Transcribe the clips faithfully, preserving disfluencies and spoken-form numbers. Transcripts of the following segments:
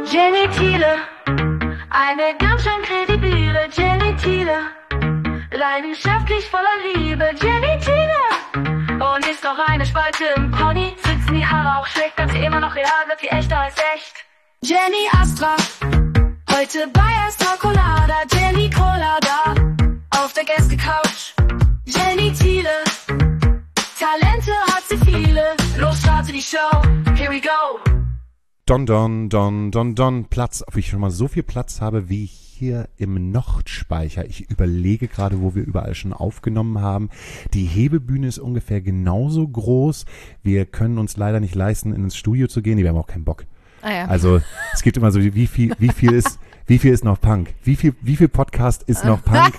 Jenny Thiele, eine ganz schön kredible Jenny Thiele, leidenschaftlich voller Liebe, Jenny Thiele. Und ist noch eine Spalte im Pony, sitzen die Haare auch schlecht, dass sie immer noch real wird, wie echter als echt. Jenny Astra, heute bei Astra Colada, Jenny Colada, auf der Gäste-Couch. Jenny Thiele, Talente hat sie viele, los starte die Show, here we go. Don, don, don, don, don, Platz, ob ich schon mal so viel Platz habe wie hier im Nordspeicher. Ich überlege gerade, wo wir überall schon aufgenommen haben. Die Hebebühne ist ungefähr genauso groß. Wir können uns leider nicht leisten, ins Studio zu gehen. Wir haben auch keinen Bock. Ah ja. Also es gibt immer so, wie viel, wie viel ist, wie viel ist noch Punk? Wie viel, wie viel Podcast ist noch Punk?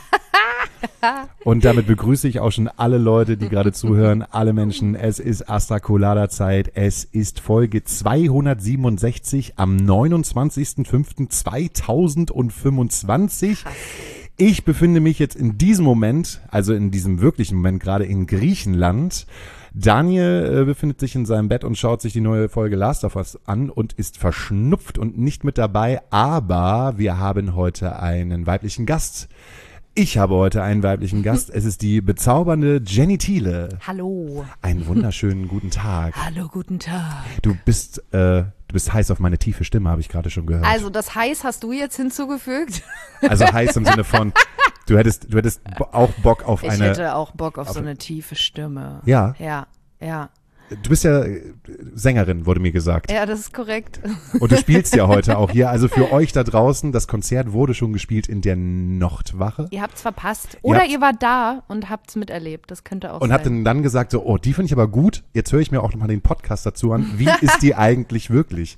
Und damit begrüße ich auch schon alle Leute, die gerade zuhören, alle Menschen. Es ist Astra Colada Zeit. Es ist Folge zweihundertsiebenundsechzig am neunundzwanzigsten fünften zweitausendfünfundzwanzig. Ich befinde mich jetzt in diesem Moment, also in diesem wirklichen Moment, gerade in Griechenland. Daniel äh, befindet sich in seinem Bett und schaut sich die neue Folge Last of Us an und ist verschnupft und nicht mit dabei. Aber wir haben heute einen weiblichen Gast. Ich habe heute einen weiblichen Gast. Es ist die bezaubernde Jenny Thiele. Hallo. Einen wunderschönen guten Tag. Hallo, guten Tag. Du bist, äh, du bist heiß auf meine tiefe Stimme, habe ich gerade schon gehört. Also das heiß hast du jetzt hinzugefügt? Also heiß im Sinne von, du hättest, du hättest auch Bock auf ich eine... Ich hätte auch Bock auf, auf so eine tiefe Stimme. Ja? Ja, ja. Du bist ja Sängerin, wurde mir gesagt. Ja, das ist korrekt. Und du spielst ja heute auch hier. Also für euch da draußen, das Konzert wurde schon gespielt in der Nordwache. Ihr habt's verpasst. Oder ihr, ihr wart da und habt's miterlebt. Das könnte auch und sein. Und habt dann gesagt so, oh, die finde ich aber gut. Jetzt höre ich mir auch nochmal den Podcast dazu an. Wie ist die eigentlich wirklich?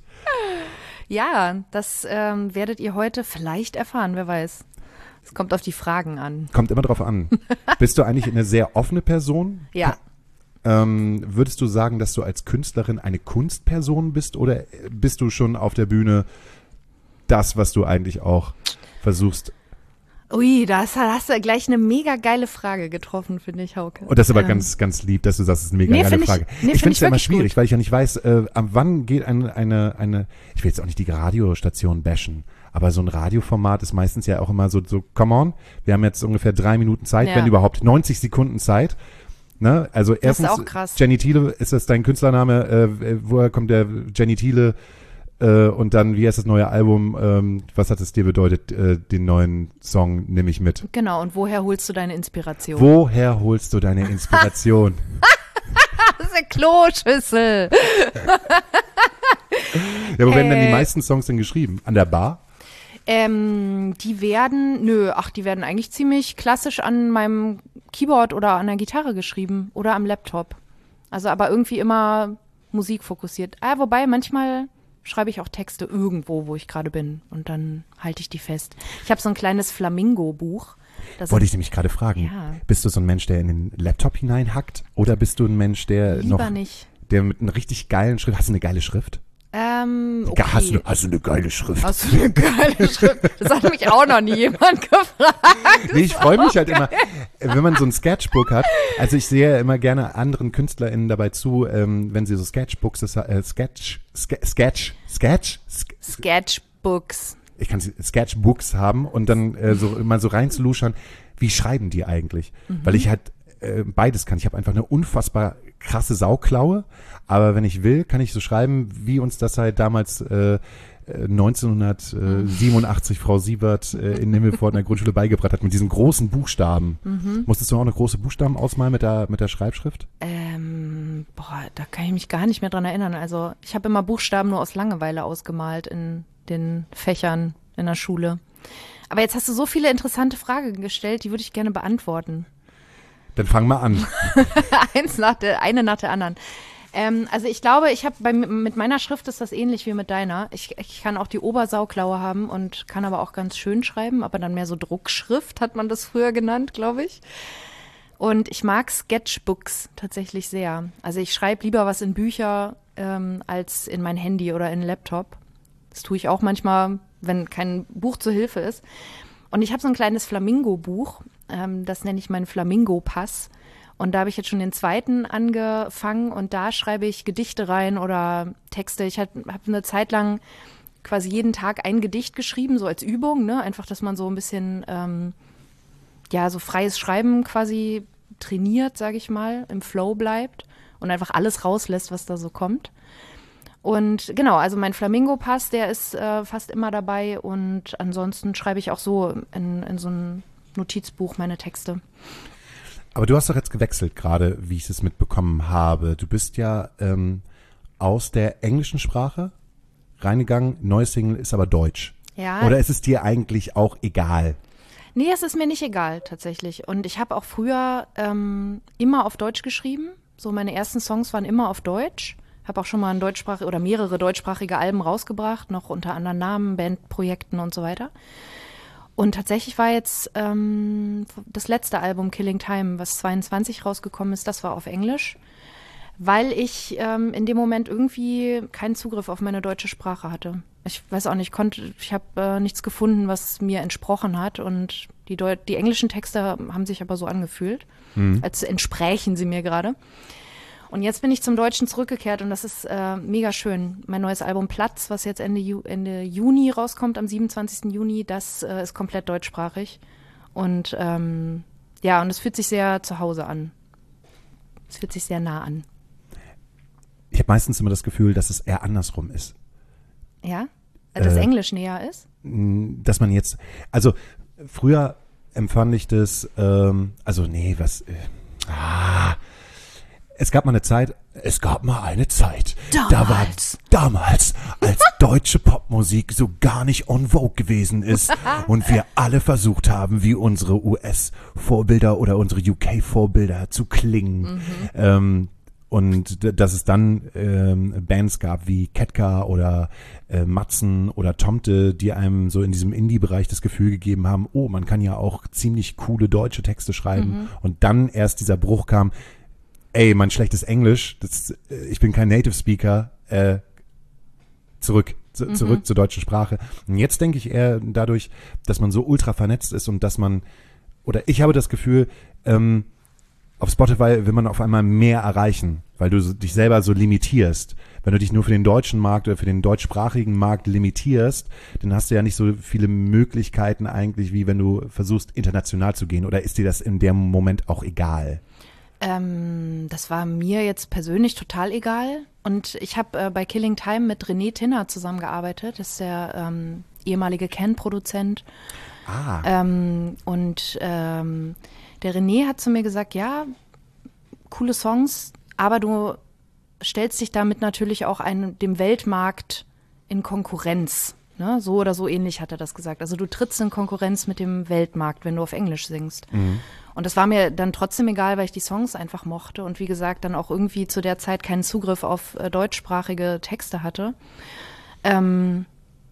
Ja, das ähm, werdet ihr heute vielleicht erfahren, wer weiß. Es kommt auf die Fragen an. Kommt immer drauf an. Bist du eigentlich eine sehr offene Person? Ja. Ähm, würdest du sagen, dass du als Künstlerin eine Kunstperson bist oder bist du schon auf der Bühne das, was du eigentlich auch versuchst? Ui, da hast, hast du gleich eine mega geile Frage getroffen, finde ich, Hauke. Und das ist aber ähm. ganz, ganz lieb, dass du sagst, das ist eine mega nee, geile ich, Frage. Nee, ich finde es ja immer schwierig, gut. Weil ich ja nicht weiß, äh, ab wann geht eine, eine, eine, ich will jetzt auch nicht die Radiostation bashen, aber so ein Radioformat ist meistens ja auch immer so, so, come on, wir haben jetzt ungefähr drei Minuten Zeit, ja. wenn überhaupt neunzig Sekunden Zeit. Ne? Also das erstens, ist auch krass. Jenny Thiele, ist das dein Künstlername? Äh, woher kommt der Jenny Thiele? Äh, und dann, wie heißt das neue Album? Ähm, was hat es dir bedeutet, äh, den neuen Song Nimm ich mit? Genau, und woher holst du deine Inspiration? Woher holst du deine Inspiration? Das ist eine Kloschüssel. Ja, wo werden denn die Äh. meisten Songs denn geschrieben? An der Bar? Ähm, die werden, nö, ach, die werden eigentlich ziemlich klassisch an meinem Keyboard oder an der Gitarre geschrieben oder am Laptop. Also aber irgendwie immer Musik fokussiert. Ah, wobei manchmal schreibe ich auch Texte irgendwo, wo ich gerade bin und dann halte ich die fest. Ich habe so ein kleines Flamingo-Buch. Wollte ich nämlich gerade fragen. Ja. Bist du so ein Mensch, der in den Laptop hineinhackt oder bist du ein Mensch, der Lieber noch, nicht. der mit einer richtig geilen Schrift, hast du eine geile Schrift? Ähm, okay. Hast du, hast du eine geile Schrift? Hast du eine geile Schrift? Das hat mich auch noch nie jemand gefragt. Nee, ich freue mich halt immer, wenn man so ein Sketchbook hat. Also ich sehe immer gerne anderen KünstlerInnen dabei zu, ähm, wenn sie so Sketchbooks, das, äh, Sketch, Ske, Sketch, Sketch, Sk, Sketchbooks. Ich kann Sketchbooks haben und dann äh, so mal so reinzuluschern, wie schreiben die eigentlich? Mhm. Weil ich halt äh, beides kann. Ich habe einfach eine unfassbar krasse Sauklaue, aber wenn ich will, kann ich so schreiben, wie uns das halt damals äh, neunzehnhundertsiebenundachtzig Frau Siebert äh, in Himmelpfort in der Grundschule beigebracht hat, mit diesen großen Buchstaben. Mhm. Musstest du auch eine große Buchstaben ausmalen mit der, mit der Schreibschrift? Ähm, boah, da kann ich mich gar nicht mehr dran erinnern. Also ich habe immer Buchstaben nur aus Langeweile ausgemalt in den Fächern in der Schule. Aber jetzt hast du so viele interessante Fragen gestellt, die würde ich gerne beantworten. Dann fang mal an. Eins nach der, eine nach der anderen. Ähm, also ich glaube, ich habe mit meiner Schrift ist das ähnlich wie mit deiner. Ich, ich kann auch die Obersauklaue haben und kann aber auch ganz schön schreiben, aber dann mehr so Druckschrift hat man das früher genannt, glaube ich. Und ich mag Sketchbooks tatsächlich sehr. Also ich schreibe lieber was in Bücher ähm, als in mein Handy oder in einen Laptop. Das tue ich auch manchmal, wenn kein Buch zur Hilfe ist. Und ich habe so ein kleines Flamingo-Buch, ähm, das nenne ich meinen Flamingo-Pass. Und da habe ich jetzt schon den zweiten angefangen und da schreibe ich Gedichte rein oder Texte. Ich habe hab eine Zeit lang quasi jeden Tag ein Gedicht geschrieben, so als Übung, ne? Einfach, dass man so ein bisschen, ähm, ja, so freies Schreiben quasi trainiert, sage ich mal, im Flow bleibt und einfach alles rauslässt, was da so kommt. Und genau, also mein Flamingo-Pass, der ist äh, fast immer dabei und ansonsten schreibe ich auch so in, in so ein Notizbuch meine Texte. Aber du hast doch jetzt gewechselt gerade, wie ich es mitbekommen habe. Du bist ja ähm, aus der englischen Sprache reingegangen, neues Single ist aber deutsch. Ja. Oder ist es dir eigentlich auch egal? Nee, es ist mir nicht egal tatsächlich. Und ich habe auch früher ähm, immer auf Deutsch geschrieben. So meine ersten Songs waren immer auf Deutsch. Habe auch schon mal ein deutschsprachige oder mehrere deutschsprachige Alben rausgebracht, noch unter anderen Namen, Bandprojekten und so weiter. Und tatsächlich war jetzt ähm, das letzte Album Killing Time, was zweiundzwanzig rausgekommen ist, das war auf Englisch, weil ich ähm, in dem Moment irgendwie keinen Zugriff auf meine deutsche Sprache hatte. Ich weiß auch nicht, konnte, ich habe äh, nichts gefunden, was mir entsprochen hat und die, Deu- die englischen Texte haben sich aber so angefühlt, mhm. als entsprächen sie mir gerade. Und jetzt bin ich zum Deutschen zurückgekehrt und das ist äh, mega schön. Mein neues Album Platz, was jetzt Ende, Ju- Ende Juni rauskommt, am siebenundzwanzigsten Juni, das äh, ist komplett deutschsprachig. Und ähm, ja, und es fühlt sich sehr zu Hause an. Es fühlt sich sehr nah an. Ich habe meistens immer das Gefühl, dass es eher andersrum ist. Ja? Dass Äh, Englisch näher ist? Dass man jetzt, also früher empfand ich das, ähm, also nee, was, äh, ah, es gab mal eine Zeit, es gab mal eine Zeit, Damals. da war damals, als deutsche Popmusik so gar nicht en vogue gewesen ist und wir alle versucht haben, wie unsere U S-Vorbilder oder unsere U K-Vorbilder zu klingen. Mhm. Ähm, und d- dass es dann ähm, Bands gab wie Ketka oder äh, Matzen oder Tomte, die einem so in diesem Indie-Bereich das Gefühl gegeben haben, oh, man kann ja auch ziemlich coole deutsche Texte schreiben. Mhm. Und dann erst dieser Bruch kam, ey, mein schlechtes Englisch, das, ich bin kein Native Speaker, äh, zurück, zu, mhm. zurück zur deutschen Sprache. Und jetzt denke ich eher dadurch, dass man so ultra vernetzt ist und dass man, oder ich habe das Gefühl, ähm, auf Spotify will man auf einmal mehr erreichen, weil du so, dich selber so limitierst. Wenn du dich nur für den deutschen Markt oder für den deutschsprachigen Markt limitierst, dann hast du ja nicht so viele Möglichkeiten eigentlich, wie wenn du versuchst, international zu gehen. Oder ist dir das in dem Moment auch egal? Ähm, das war mir jetzt persönlich total egal. Und ich habe äh, bei Killing Time mit René Tinner zusammengearbeitet. Das ist der ähm, ehemalige Ken-Produzent. Ah. Ähm, und ähm, der René hat zu mir gesagt, ja, coole Songs, aber du stellst dich damit natürlich auch einem, dem Weltmarkt in Konkurrenz. Ne? So oder so ähnlich hat er das gesagt. Also du trittst in Konkurrenz mit dem Weltmarkt, wenn du auf Englisch singst. Mhm. Und das war mir dann trotzdem egal, weil ich die Songs einfach mochte und wie gesagt dann auch irgendwie zu der Zeit keinen Zugriff auf äh, deutschsprachige Texte hatte. Ähm,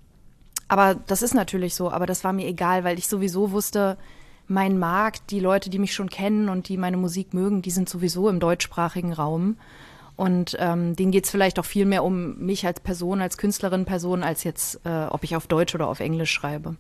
aber das ist natürlich so, aber das war mir egal, weil ich sowieso wusste, mein Markt, die Leute, die mich schon kennen und die meine Musik mögen, die sind sowieso im deutschsprachigen Raum. Und ähm, denen geht es vielleicht auch viel mehr um mich als Person, als Künstlerin, Person, als jetzt, äh, ob ich auf Deutsch oder auf Englisch schreibe.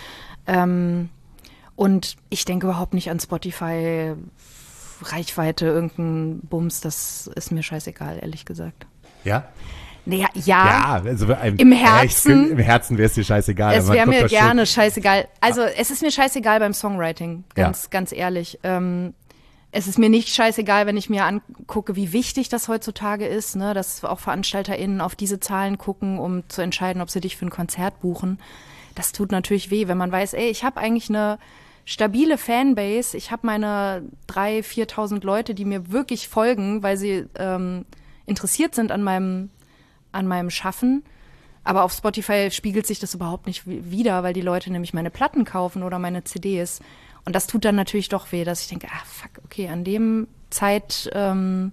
Ähm, und ich denke überhaupt nicht an Spotify, Reichweite, irgendein Bums, das ist mir scheißegal, ehrlich gesagt. Ja? Naja, ja, ja also im, im Herzen, echt, im Herzen wäre es dir scheißegal. Es wäre mir gerne scheißegal. Also es ist mir scheißegal beim Songwriting, ganz, ja. ganz ehrlich. Ähm, es ist mir nicht scheißegal, wenn ich mir angucke, wie wichtig das heutzutage ist, ne, dass auch VeranstalterInnen auf diese Zahlen gucken, um zu entscheiden, ob sie dich für ein Konzert buchen. Das tut natürlich weh, wenn man weiß, ey, ich habe eigentlich eine stabile Fanbase, ich habe meine dreitausend, viertausend Leute, die mir wirklich folgen, weil sie ähm, interessiert sind an meinem an meinem Schaffen, aber auf Spotify spiegelt sich das überhaupt nicht wider, weil die Leute nämlich meine Platten kaufen oder meine C Ds und das tut dann natürlich doch weh, dass ich denke, ah fuck, okay, an dem Zeit, ähm,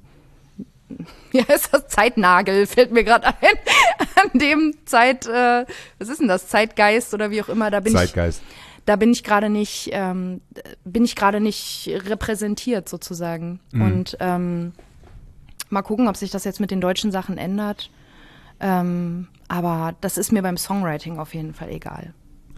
ja, ist das Zeitnagel, fällt mir gerade ein, an dem Zeit, äh, was ist denn das, Zeitgeist oder wie auch immer, da bin Zeitgeist. ich, da bin ich gerade nicht, ähm, bin ich gerade nicht repräsentiert sozusagen mhm. und ähm, mal gucken, ob sich das jetzt mit den deutschen Sachen ändert. Ähm, aber das ist mir beim Songwriting auf jeden Fall egal.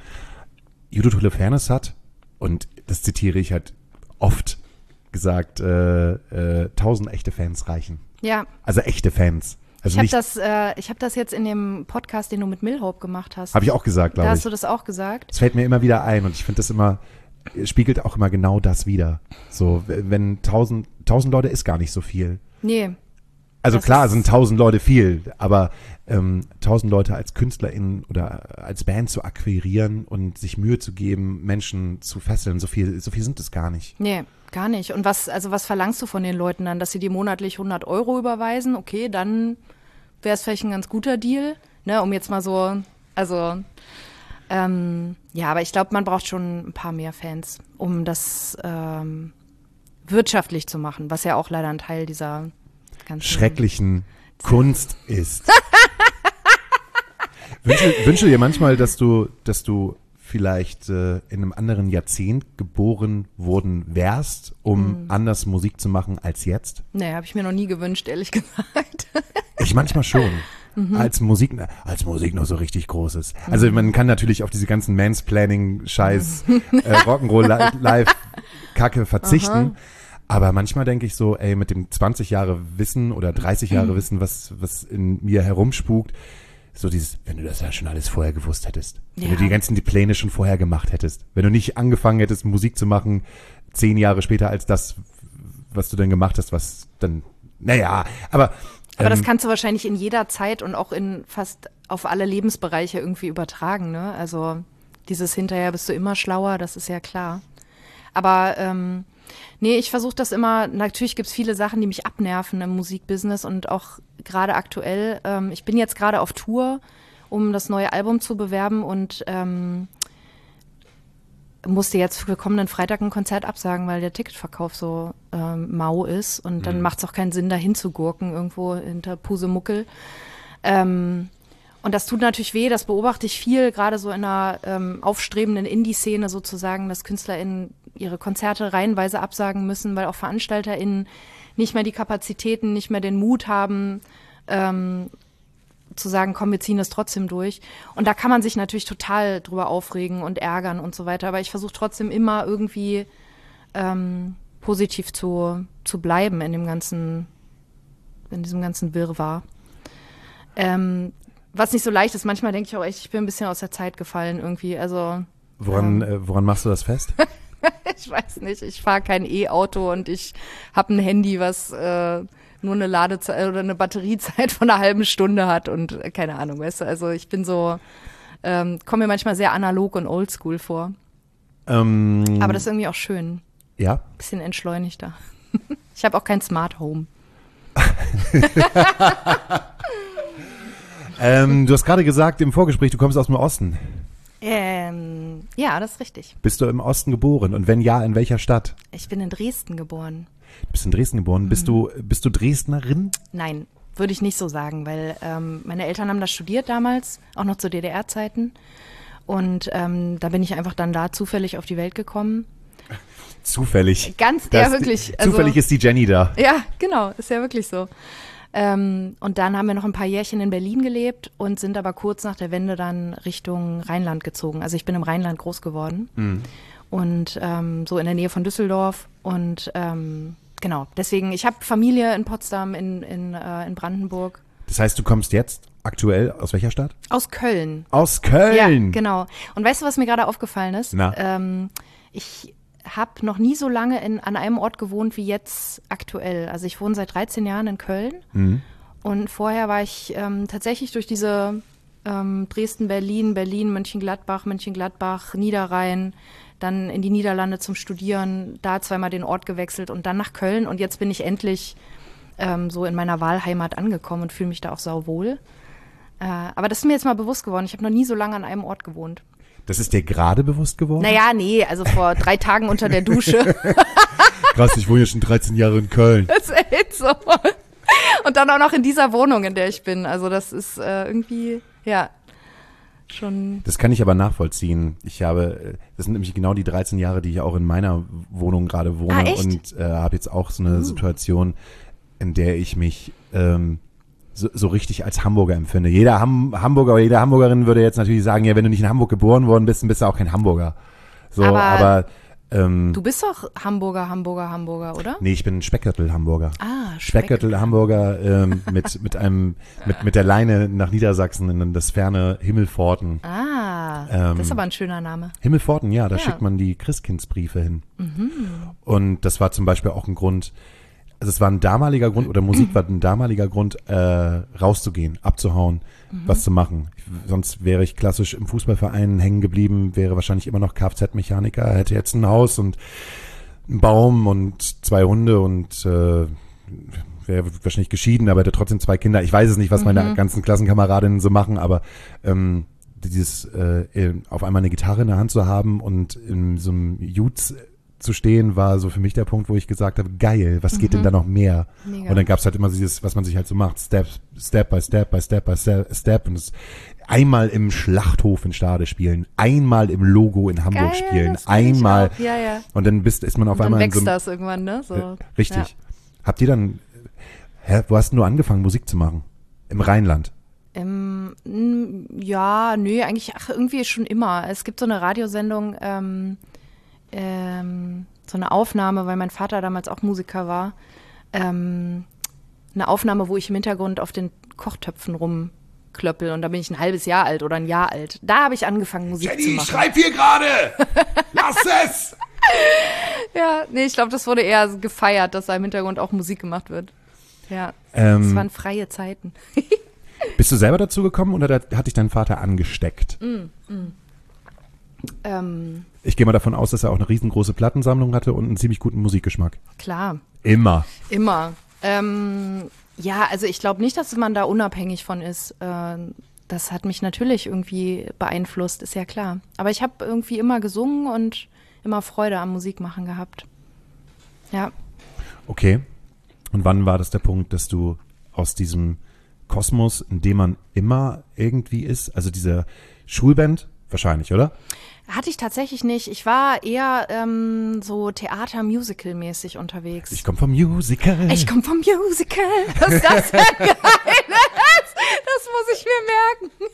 Judith Holofernes hat, und das zitiere ich halt oft gesagt, äh, äh, tausend echte Fans reichen. Ja. Also echte Fans. Also ich habe nicht, das, äh, ich hab das jetzt in dem Podcast, den du mit Milhope gemacht hast. habe ich auch gesagt, Da glaube hast ich. du das auch gesagt. Es fällt mir immer wieder ein und ich finde das immer, spiegelt auch immer genau das wider. So, wenn tausend, tausend Leute ist gar nicht so viel. Nee. Also Das klar ist- sind tausend Leute viel, aber ähm, tausend Leute als KünstlerInnen oder als Band zu akquirieren und sich Mühe zu geben, Menschen zu fesseln, so viel, so viel sind es gar nicht. Nee, gar nicht. Und was, also was verlangst du von den Leuten dann? Dass sie dir monatlich hundert Euro überweisen? Okay, dann wäre es vielleicht ein ganz guter Deal, ne, um jetzt mal so, also, ähm, ja, aber ich glaube, man braucht schon ein paar mehr Fans, um das ähm, wirtschaftlich zu machen, was ja auch leider ein Teil dieser ganzen Schrecklichen Kunst ist. wünsche, wünsche dir manchmal, dass du, dass du vielleicht äh, in einem anderen Jahrzehnt geboren worden wärst, um anders Musik zu machen als jetzt? Nee, habe ich mir noch nie gewünscht, ehrlich gesagt. Ich manchmal schon. Mhm. Als Musik, als Musik noch so richtig groß ist. Also man kann natürlich auf diese ganzen Mansplaining-Scheiß, äh, Rock'n'Roll li- Live-Kacke verzichten. Aber manchmal denke ich so, ey, mit dem zwanzig Jahre Wissen oder dreißig Jahre Wissen, was, was in mir herumspukt, so dieses, wenn du das ja schon alles vorher gewusst hättest. Wenn Ja. du die ganzen die Pläne schon vorher gemacht hättest. Wenn du nicht angefangen hättest, Musik zu machen, zehn Jahre später als das, was du dann gemacht hast, was dann, naja, aber Aber das ähm, kannst du wahrscheinlich in jeder Zeit und auch in fast auf alle Lebensbereiche irgendwie übertragen, ne? Also dieses hinterher bist du immer schlauer, das ist ja klar. Aber ähm, nee, ich versuche das immer, natürlich gibt's viele Sachen, die mich abnerven im Musikbusiness und auch gerade aktuell. Ähm, ich bin jetzt gerade auf Tour, um das neue Album zu bewerben und ähm, musste jetzt für kommenden Freitag ein Konzert absagen, weil der Ticketverkauf so ähm, mau ist und dann macht es auch keinen Sinn, dahin zu gurken irgendwo hinter Pusemuckel. Ähm, und das tut natürlich weh, das beobachte ich viel, gerade so in einer ähm, aufstrebenden Indie-Szene sozusagen, dass KünstlerInnen ihre Konzerte reihenweise absagen müssen, weil auch VeranstalterInnen nicht mehr die Kapazitäten, nicht mehr den Mut haben, ähm, zu sagen, komm, wir ziehen das trotzdem durch. Und da kann man sich natürlich total drüber aufregen und ärgern und so weiter. Aber ich versuche trotzdem immer irgendwie ähm, positiv zu, zu bleiben in dem ganzen, in diesem ganzen Wirrwarr. Ähm, was nicht so leicht ist. Manchmal denke ich auch echt, ich bin ein bisschen aus der Zeit gefallen irgendwie. Also woran, äh, woran machst du das fest? ich weiß nicht, ich fahre kein E-Auto und ich habe ein Handy, was äh, nur eine Ladezeit oder eine Batteriezeit von einer halben Stunde hat und äh, keine Ahnung, weißt du, also ich bin so, ähm, komme mir manchmal sehr analog und oldschool vor. ähm, Aber das ist irgendwie auch schön, ja. bisschen entschleunigter. Ich habe auch kein Smart Home. Ähm, du hast gerade gesagt im Vorgespräch, du kommst aus dem Osten. Ähm, ja, das ist richtig. Bist du im Osten geboren? Und wenn ja, in welcher Stadt? Ich bin in Dresden geboren. Du bist in Dresden geboren. Bist du, bist du Dresdnerin? Nein, würde ich nicht so sagen, weil ähm, meine Eltern haben das studiert damals, auch noch zu D D R-Zeiten. Und ähm, da bin ich einfach dann da zufällig auf die Welt gekommen. Zufällig. Ganz, Das- ja wirklich. Also, Zufällig ist die Jenny da. ja, genau, ist ja wirklich so. Ähm, und dann haben wir noch ein paar Jährchen in Berlin gelebt und sind aber kurz nach der Wende dann Richtung Rheinland gezogen. Also ich bin im Rheinland groß geworden und ähm, so in der Nähe von Düsseldorf und ähm, genau, deswegen, ich habe Familie in Potsdam, in, in, äh, in Brandenburg, Das heißt, du kommst jetzt aktuell aus welcher Stadt? aus Köln. Aus Köln. Ja, genau. Und weißt du, was mir gerade aufgefallen ist? Na? Ähm, ich habe noch nie so lange in, an einem Ort gewohnt wie jetzt aktuell. Also ich wohne seit dreizehn Jahren in Köln Mhm. und vorher war ich ähm, tatsächlich durch diese ähm, Dresden, Berlin, Berlin, Mönchengladbach, Mönchengladbach, Niederrhein, dann in die Niederlande zum Studieren, da zweimal den Ort gewechselt und dann nach Köln und jetzt bin ich endlich ähm, so in meiner Wahlheimat angekommen und fühle mich da auch sauwohl. Äh, aber das ist mir jetzt mal bewusst geworden. Ich habe noch nie so lange an einem Ort gewohnt. Das ist dir gerade bewusst geworden? Naja, nee, also vor drei Tagen unter der Dusche. Krass, ich wohne ja schon dreizehn Jahre in Köln. Das ist echt so. Und dann auch noch in dieser Wohnung, in der ich bin. Also das ist äh, irgendwie, ja, schon. Das kann ich aber nachvollziehen. Ich habe, äh, das sind nämlich genau die dreizehn Jahre, die ich auch in meiner Wohnung gerade wohne Ah, echt? und äh, habe jetzt auch so eine Situation, in der ich mich ähm, so, so richtig als Hamburger empfinde. Jeder Ham Hamburger oder jede Hamburgerin würde jetzt natürlich sagen, ja, wenn du nicht in Hamburg geboren worden bist, dann bist du auch kein Hamburger. So, Aber- aber Ähm, Du bist doch Hamburger, Hamburger, Hamburger, oder? nee, ich bin Speckgürtel-Hamburger. Ah, Speckgürtel-Hamburger ähm, mit, mit einem, mit, mit der Leine nach Niedersachsen in das ferne Himmelpforten. Ah, Ähm, das ist aber ein schöner Name. Himmelpforten, ja, da Ja. schickt man die Christkindsbriefe hin. Und das war zum Beispiel auch ein Grund, also es war ein damaliger Grund, oder Musik war ein damaliger Grund, äh, rauszugehen, abzuhauen, was zu machen. Ich, sonst wäre ich klassisch im Fußballverein hängen geblieben, wäre wahrscheinlich immer noch Kfz-Mechaniker, hätte jetzt ein Haus und einen Baum und zwei Hunde und äh, wäre wahrscheinlich geschieden, aber hätte trotzdem zwei Kinder. Ich weiß es nicht, was meine ganzen Klassenkameradinnen so machen, aber ähm, dieses äh, auf einmal eine Gitarre in der Hand zu haben und in so einem Jutz zu stehen, war so für mich der Punkt, wo ich gesagt habe, geil, was geht denn da noch mehr? Mega. Und dann gab es halt immer dieses, was man sich halt so macht, Step, Step by Step by Step by Step, Step und es einmal im Schlachthof in Stade spielen, einmal im Logo in Hamburg Geil, spielen, das kenn ich einmal auch. Ja, ja. und dann bist, ist man auf Und dann einmal in so wächst einem, das irgendwann, ne? So. äh, richtig. Ja. Habt ihr dann, hä, wo hast denn du angefangen, Musik zu machen? Im Rheinland? Ähm, n- ja, nö, eigentlich ach, irgendwie schon immer. Es gibt so eine Radiosendung, ähm, ähm, so eine Aufnahme, weil mein Vater damals auch Musiker war. Ähm, eine Aufnahme, wo ich im Hintergrund auf den Kochtöpfen rumklöppel und da bin ich ein halbes Jahr alt oder ein Jahr alt. Da habe ich angefangen, Musik zu machen. schreib hier gerade! Lass es! Ja, nee, ich glaube, das wurde eher gefeiert, dass da im Hintergrund auch Musik gemacht wird. Ja, Ähm, das waren freie Zeiten. Bist du selber dazu gekommen oder da, hat dich dein Vater angesteckt? Ähm, Ich gehe mal davon aus, dass er auch eine riesengroße Plattensammlung hatte und einen ziemlich guten Musikgeschmack. klar. Immer. Immer. Ähm, ja, also ich glaube nicht, dass man da unabhängig von ist. Äh, das hat mich natürlich irgendwie beeinflusst, ist ja klar. Aber ich habe irgendwie immer gesungen und immer Freude am Musikmachen gehabt. Ja. Okay. Und wann war das der Punkt, dass du aus diesem Kosmos, in dem man immer irgendwie ist, also diese Schulband, wahrscheinlich, oder? Hatte ich tatsächlich nicht. Ich war eher ähm, so Theater-Musical-mäßig unterwegs. Ich komme vom Musical. Ich komme vom Musical. Was ist das denn Geiles? Das muss ich mir merken.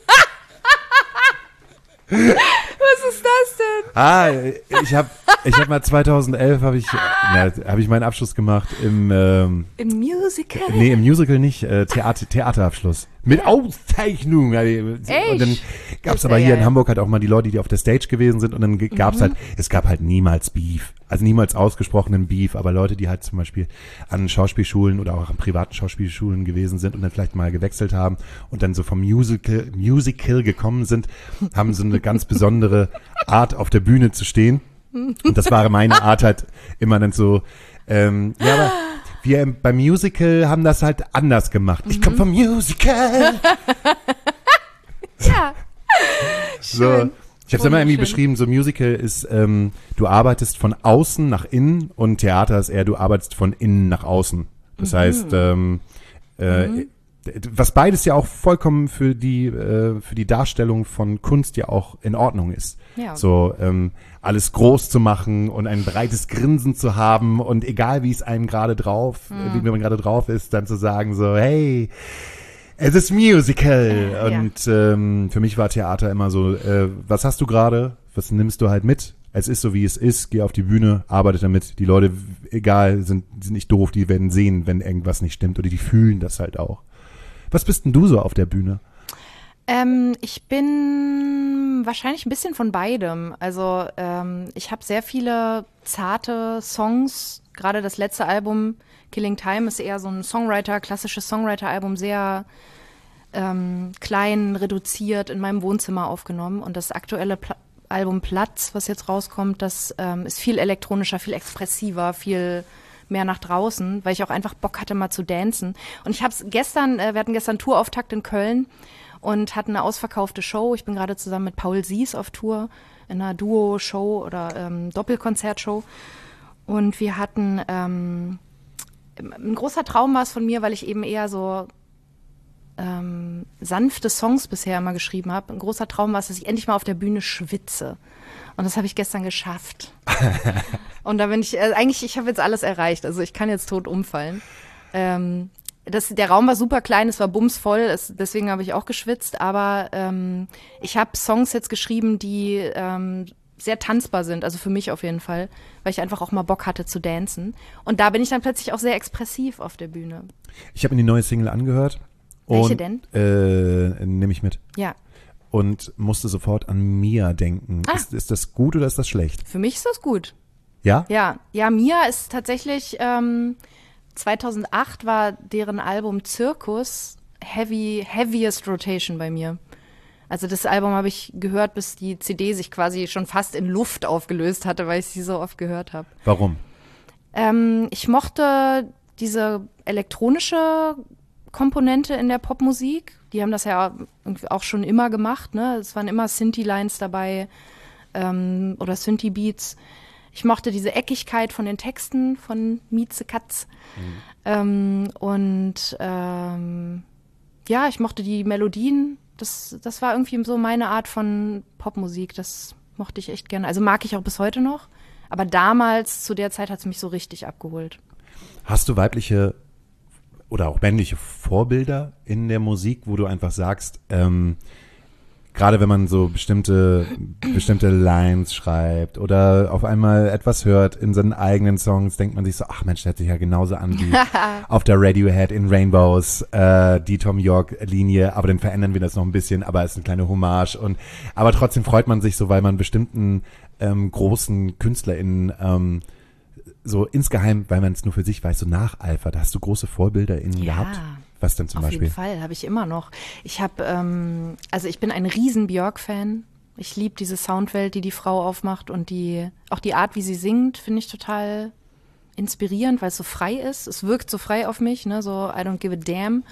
Was ist das denn? Ah, ich habe ich hab mal zweitausendelf habe ich, na, hab ich meinen Abschluss gemacht im, ähm, Im Musical? nee, im Musical nicht, äh, Theater, Theaterabschluss. Mit Auszeichnung. Und dann gab es Das aber wär hier in geil. Hamburg halt auch mal die Leute, die auf der Stage gewesen sind und dann gab es Mhm. halt, es gab halt niemals Beef. Also niemals ausgesprochenen Beef, aber Leute, die halt zum Beispiel an Schauspielschulen oder auch an privaten Schauspielschulen gewesen sind und dann vielleicht mal gewechselt haben und dann so vom Musical, Musical gekommen sind, haben so eine ganz besondere Art auf der Bühne zu stehen. Und das war meine Art halt immer dann so, ähm, ja, aber wir beim Musical haben das halt anders gemacht. Ich komme vom Musical. Ja. So, Schön. ich habe es immer irgendwie Wunderschön. beschrieben, so Musical ist, ähm, du arbeitest von außen nach innen und Theater ist eher, du arbeitest von innen nach außen. Das heißt, ähm, äh, was beides ja auch vollkommen für die äh, für die Darstellung von Kunst ja auch in Ordnung ist. Ja. So ähm, alles groß zu machen und ein breites Grinsen zu haben und egal wie es einem gerade drauf, äh, wie man gerade drauf ist, dann zu sagen so, hey, es ist Musical. Äh, ja. Und ähm, für mich war Theater immer so, äh, was hast du gerade? Was nimmst du halt mit? Es ist so, wie es ist. Geh auf die Bühne, arbeite damit. Die Leute, egal, sind, sind nicht doof. Die werden sehen, wenn irgendwas nicht stimmt. Oder die fühlen das halt auch. Was bist denn du so auf der Bühne? Ähm, ich bin wahrscheinlich ein bisschen von beidem. Also ähm, ich habe sehr viele zarte Songs. Gerade das letzte Album, Killing Time, ist eher so ein Songwriter, klassisches Songwriter-Album, sehr ähm, klein, reduziert in meinem Wohnzimmer aufgenommen. Und das aktuelle Pla- Album Platz, was jetzt rauskommt, das ähm, ist viel elektronischer, viel expressiver, viel mehr nach draußen, weil ich auch einfach Bock hatte, mal zu dancen. Und ich habe es gestern, äh, wir hatten gestern Tourauftakt in Köln und hatten eine ausverkaufte Show. Ich bin gerade zusammen mit Paul Sies auf Tour in einer Duo-Show oder ähm, Doppelkonzertshow. Und wir hatten, ähm, ein großer Traum war es von mir, weil ich eben eher so ähm, sanfte Songs bisher immer geschrieben habe. Ein großer Traum war es, dass ich endlich mal auf der Bühne schwitze. Und das habe ich gestern geschafft. Und da bin ich, äh, eigentlich, ich habe jetzt alles erreicht. Also ich kann jetzt tot umfallen. Ähm, das, der Raum war super klein, es war bumsvoll, es, deswegen habe ich auch geschwitzt. Aber ähm, ich habe Songs jetzt geschrieben, die ähm, sehr tanzbar sind, also für mich auf jeden Fall, weil ich einfach auch mal Bock hatte zu dancen. Und da bin ich dann plötzlich auch sehr expressiv auf der Bühne. Ich habe mir die neue Single angehört. Welche und, denn? Äh, nehme ich mit. Ja. Und musste sofort an Mia denken. Ah. Ist, ist das gut oder ist das schlecht? Für mich ist das gut. Ja? Ja, ja, Mia ist tatsächlich, ähm, zweitausendacht war deren Album Zirkus heavy, heaviest rotation bei mir. Also das Album habe ich gehört, bis die C D sich quasi schon fast in Luft aufgelöst hatte, weil ich sie so oft gehört habe. Warum? Ähm, ich mochte diese elektronische Komponente in der Popmusik. Die haben das ja irgendwie auch schon immer gemacht, ne? Es waren immer Synthi-Lines dabei ähm, oder Synthi-Beats. Ich mochte diese Eckigkeit von den Texten von Mieze Katz. Mhm. Ähm, und ähm, ja, ich mochte die Melodien. Das, das war irgendwie so meine Art von Popmusik. Das mochte ich echt gerne. Also mag ich auch bis heute noch. Aber damals, zu der Zeit, hat es mich so richtig abgeholt. Hast du weibliche oder auch männliche Vorbilder in der Musik, wo du einfach sagst, ähm, gerade wenn man so bestimmte, bestimmte Lines schreibt oder auf einmal etwas hört in seinen eigenen Songs, denkt man sich so, ach Mensch, der hört sich ja genauso an wie auf der Radiohead in Rainbows, äh, die Tom York-Linie, aber dann verändern wir das noch ein bisschen, aber es ist eine kleine Hommage und aber trotzdem freut man sich so, weil man bestimmten ähm, großen KünstlerInnen ähm, so insgeheim, weil man es nur für sich weiß, so nacheifert. Hast du große VorbilderInnen Ja. gehabt? Was denn zum Auf Beispiel? jeden Fall, habe ich immer noch. Ich habe, ähm, also ich bin ein riesen Björk-Fan. Ich liebe diese Soundwelt, die die Frau aufmacht und die, auch die Art, wie sie singt, finde ich total inspirierend, weil es so frei ist. Es wirkt so frei auf mich, ne, so I don't give a damn.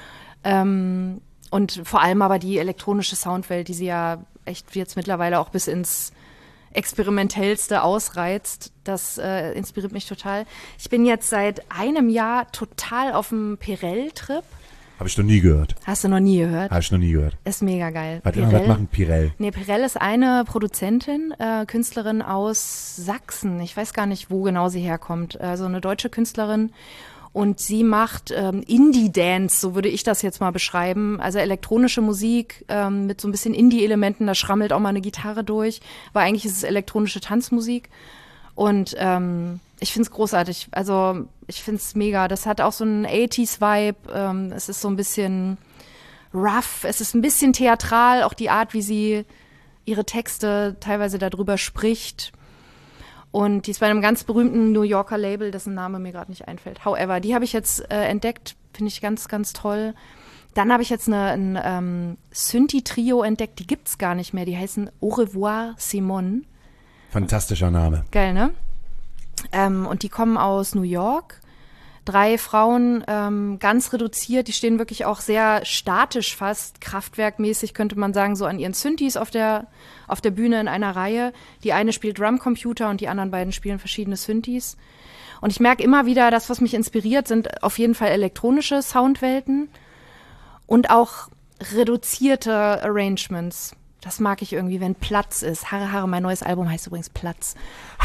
Ähm, und vor allem aber die elektronische Soundwelt, die sie ja echt jetzt mittlerweile auch bis ins Experimentellste ausreizt, das äh, inspiriert mich total. Ich bin jetzt seit einem Jahr total auf dem Pirell-Trip. Habe ich noch nie gehört. Hast du noch nie gehört? Habe ich noch nie gehört. Ist mega geil. Was, was machen Pirell? Nee, Pirell ist eine Produzentin, äh, Künstlerin aus Sachsen. Ich weiß gar nicht, wo genau sie herkommt. Also eine deutsche Künstlerin. Und sie macht ähm, Indie-Dance, so würde ich das jetzt mal beschreiben. Also elektronische Musik ähm, mit so ein bisschen Indie-Elementen, da schrammelt auch mal eine Gitarre durch. Aber eigentlich ist es elektronische Tanzmusik. Und ähm, ich find's großartig. Also ich find's mega. Das hat auch so einen achtziger-Vibe. Ähm, es ist so ein bisschen rough. Es ist ein bisschen theatral, auch die Art, wie sie ihre Texte teilweise darüber spricht. Und die ist bei einem ganz berühmten New Yorker Label, dessen Name mir gerade nicht einfällt. However, die habe ich jetzt äh, entdeckt, finde ich ganz, ganz toll. Dann habe ich jetzt eine, ein ähm, Synthi-Trio entdeckt, die gibt's gar nicht mehr. Die heißen Au revoir Simone. Fantastischer Name. Geil, ne? Ähm, und die kommen aus New York. Drei Frauen, ähm, ganz reduziert, die stehen wirklich auch sehr statisch fast, kraftwerkmäßig könnte man sagen, so an ihren Synthis auf der, auf der Bühne in einer Reihe. Die eine spielt Drumcomputer und die anderen beiden spielen verschiedene Synthis. Und ich merke immer wieder, das, was mich inspiriert, sind auf jeden Fall elektronische Soundwelten und auch reduzierte Arrangements. Das mag ich irgendwie, wenn Platz ist. Haare, Haare, mein neues Album heißt übrigens Platz.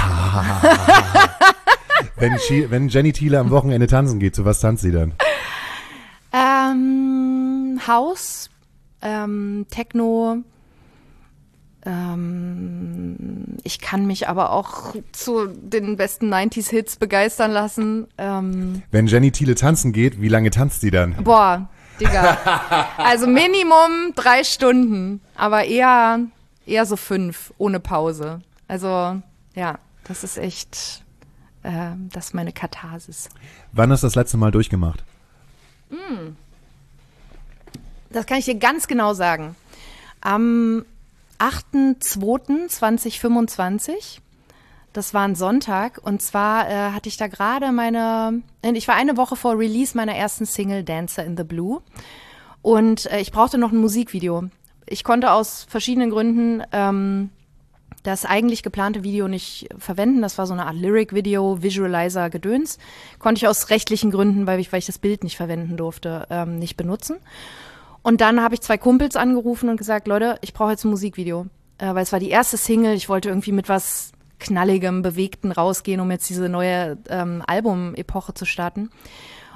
Wenn, wenn Jenny Thiele am Wochenende tanzen geht, zu was tanzt sie dann? Ähm, House, ähm, Techno. Ähm, ich kann mich aber auch zu den besten neunziger-Hits begeistern lassen. Ähm, Wenn Jenny Thiele tanzen geht, wie lange tanzt sie dann? boah, Digga. Also Minimum drei Stunden, aber eher, eher so fünf, ohne Pause. Also, ja, das ist echt... Das ist meine Katharsis. Wann hast du das letzte Mal durchgemacht? Das kann ich dir ganz genau sagen. Am achter zweiter zweitausendfünfundzwanzig, das war ein Sonntag, und zwar äh, hatte ich da gerade meine, ich war eine Woche vor Release meiner ersten Single Dancer in the Blue und äh, ich brauchte noch ein Musikvideo. Ich konnte aus verschiedenen Gründen ähm, das eigentlich geplante Video nicht verwenden. Das war so eine Art Lyric-Video, Visualizer, Gedöns. Konnte ich aus rechtlichen Gründen, weil ich, weil ich das Bild nicht verwenden durfte, ähm, nicht benutzen. Und dann habe ich zwei Kumpels angerufen und gesagt, Leute, ich brauche jetzt ein Musikvideo. Äh, weil es war die erste Single, ich wollte irgendwie mit was Knalligem, Bewegten rausgehen, um jetzt diese neue ähm, Album-Epoche zu starten.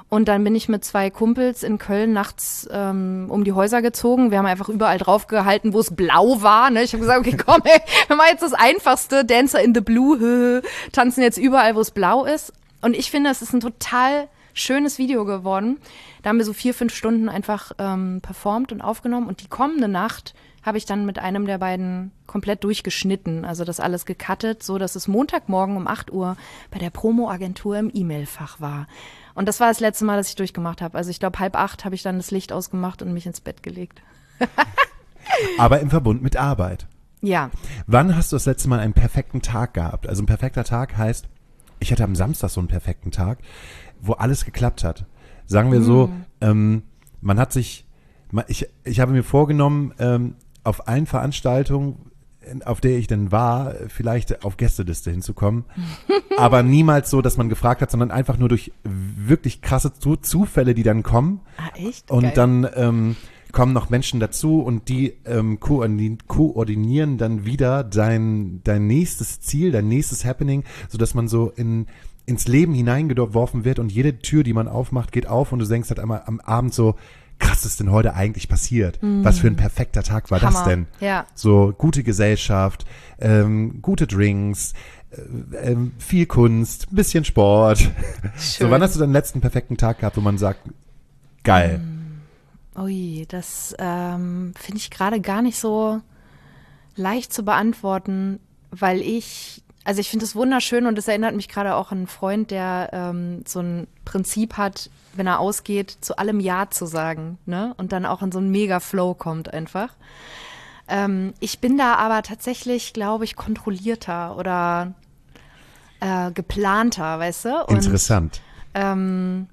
Und dann bin ich mit zwei Kumpels in Köln nachts ähm, um die Häuser gezogen. Wir haben einfach überall drauf gehalten, wo es blau war. Ne? Ich habe gesagt, okay, komm, ey, wir machen jetzt das Einfachste. Dancer in the Blue, tanzen jetzt überall, wo es blau ist. Und ich finde, es ist ein total schönes Video geworden. Da haben wir so vier, fünf Stunden einfach ähm, performt und aufgenommen. Und die kommende Nacht habe ich dann mit einem der beiden komplett durchgeschnitten. Also das alles gecuttet, so dass es Montagmorgen um acht Uhr bei der Promo-Agentur im E-Mail-Fach war. Und das war das letzte Mal, dass ich durchgemacht habe. Also ich glaube, halb acht habe ich dann das Licht ausgemacht und mich ins Bett gelegt. Aber im Verbund mit Arbeit. Ja. Wann hast du das letzte Mal einen perfekten Tag gehabt? Also ein perfekter Tag heißt, ich hatte am Samstag so einen perfekten Tag, wo alles geklappt hat. Sagen wir so, mm. ähm, man hat sich, ich, ich habe mir vorgenommen, ähm, auf allen Veranstaltungen, auf der ich denn war, vielleicht auf Gästeliste hinzukommen. Aber niemals so, dass man gefragt hat, sondern einfach nur durch wirklich krasse Zu- Zufälle, die dann kommen. Ah, echt? Und Geil. dann ähm, kommen noch Menschen dazu und die ähm, koordin- koordinieren dann wieder dein, dein nächstes Ziel, dein nächstes Happening, sodass man so in ins Leben hineingeworfen wird und jede Tür, die man aufmacht, geht auf und du denkst halt einmal am Abend so, krass, was ist denn heute eigentlich passiert? Mm. Was für ein perfekter Tag war Hammer. das denn? Ja. So gute Gesellschaft, ähm, gute Drinks, äh, ähm, viel Kunst, ein bisschen Sport. Schön. So, wann hast du deinen letzten perfekten Tag gehabt, wo man sagt, geil? Mm. Ui, das ähm, finde ich gerade gar nicht so leicht zu beantworten, weil ich Also ich finde es wunderschön und es erinnert mich gerade auch an einen Freund, der ähm, so ein Prinzip hat, wenn er ausgeht, zu allem Ja zu sagen, ne? Und dann auch in so einen Mega-Flow kommt einfach. Ähm, ich bin da aber tatsächlich, glaube ich, kontrollierter oder äh, geplanter, weißt du? Und, Interessant. Ähm,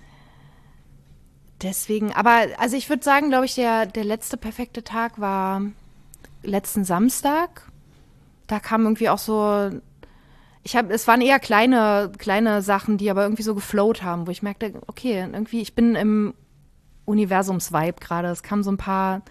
deswegen, aber also ich würde sagen, glaube ich, der, der letzte perfekte Tag war letzten Samstag. Da kam irgendwie auch so, ich habe, es waren eher kleine, kleine Sachen, die aber irgendwie so geflowt haben, wo ich merkte, okay, irgendwie, ich bin im Universums-Vibe gerade. Es kamen so ein paar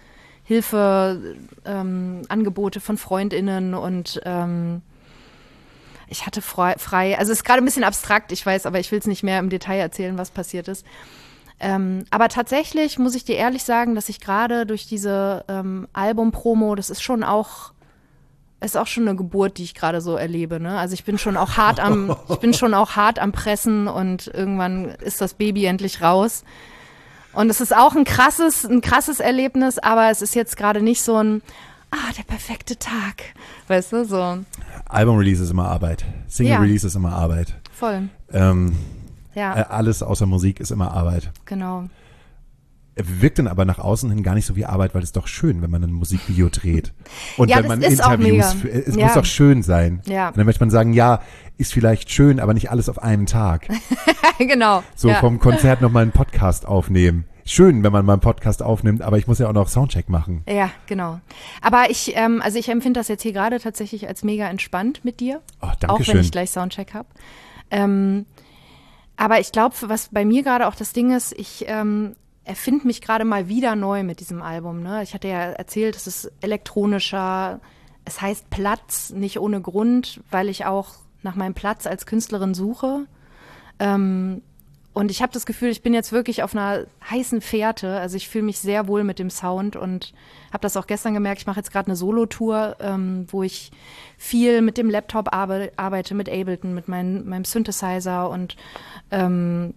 Hilfe-Angebote ähm, von FreundInnen und ähm, ich hatte frei, frei, also es ist gerade ein bisschen abstrakt, ich weiß, aber ich will es nicht mehr im Detail erzählen, was passiert ist. Ähm, aber tatsächlich muss ich dir ehrlich sagen, dass ich gerade durch diese ähm, Album-Promo, das ist schon auch ist auch schon eine Geburt, die ich gerade so erlebe, ne? Also ich bin schon auch hart am, ich bin schon auch hart am Pressen und irgendwann ist das Baby endlich raus. Und es ist auch ein krasses, ein krasses Erlebnis, aber es ist jetzt gerade nicht so ein, ah, der perfekte Tag, weißt du, so. Album-Release ist immer Arbeit. Single-Release ja. ist immer Arbeit. Voll. Ähm, ja. äh, alles außer Musik ist immer Arbeit. Genau. Wirkt dann aber nach außen hin gar nicht so wie Arbeit, weil es ist doch schön, wenn man ein Musikvideo dreht. Und ja, wenn das man ist Interviews, auch mega. Für, es ja. muss doch schön sein. Ja. Und dann möchte man sagen, ja, ist vielleicht schön, aber nicht alles auf einen Tag. Genau. So ja. vom Konzert nochmal einen Podcast aufnehmen. Schön, wenn man mal einen Podcast aufnimmt, aber ich muss ja auch noch Soundcheck machen. Ja, genau. Aber ich, ähm, also ich empfinde das jetzt hier gerade tatsächlich als mega entspannt mit dir. Oh, danke auch schön. wenn ich gleich Soundcheck habe. Ähm, aber ich glaube, was bei mir gerade auch das Ding ist, ich ähm, erfinde mich gerade mal wieder neu mit diesem Album. Ne? Ich hatte ja erzählt, es ist elektronischer, es heißt Platz, nicht ohne Grund, weil ich auch nach meinem Platz als Künstlerin suche. Ähm, und ich habe das Gefühl, ich bin jetzt wirklich auf einer heißen Fährte. Also ich fühle mich sehr wohl mit dem Sound und habe das auch gestern gemerkt. Ich mache jetzt gerade eine Solo-Tour, ähm, wo ich viel mit dem Laptop arbe- arbeite, mit Ableton, mit mein, meinem Synthesizer und ähm,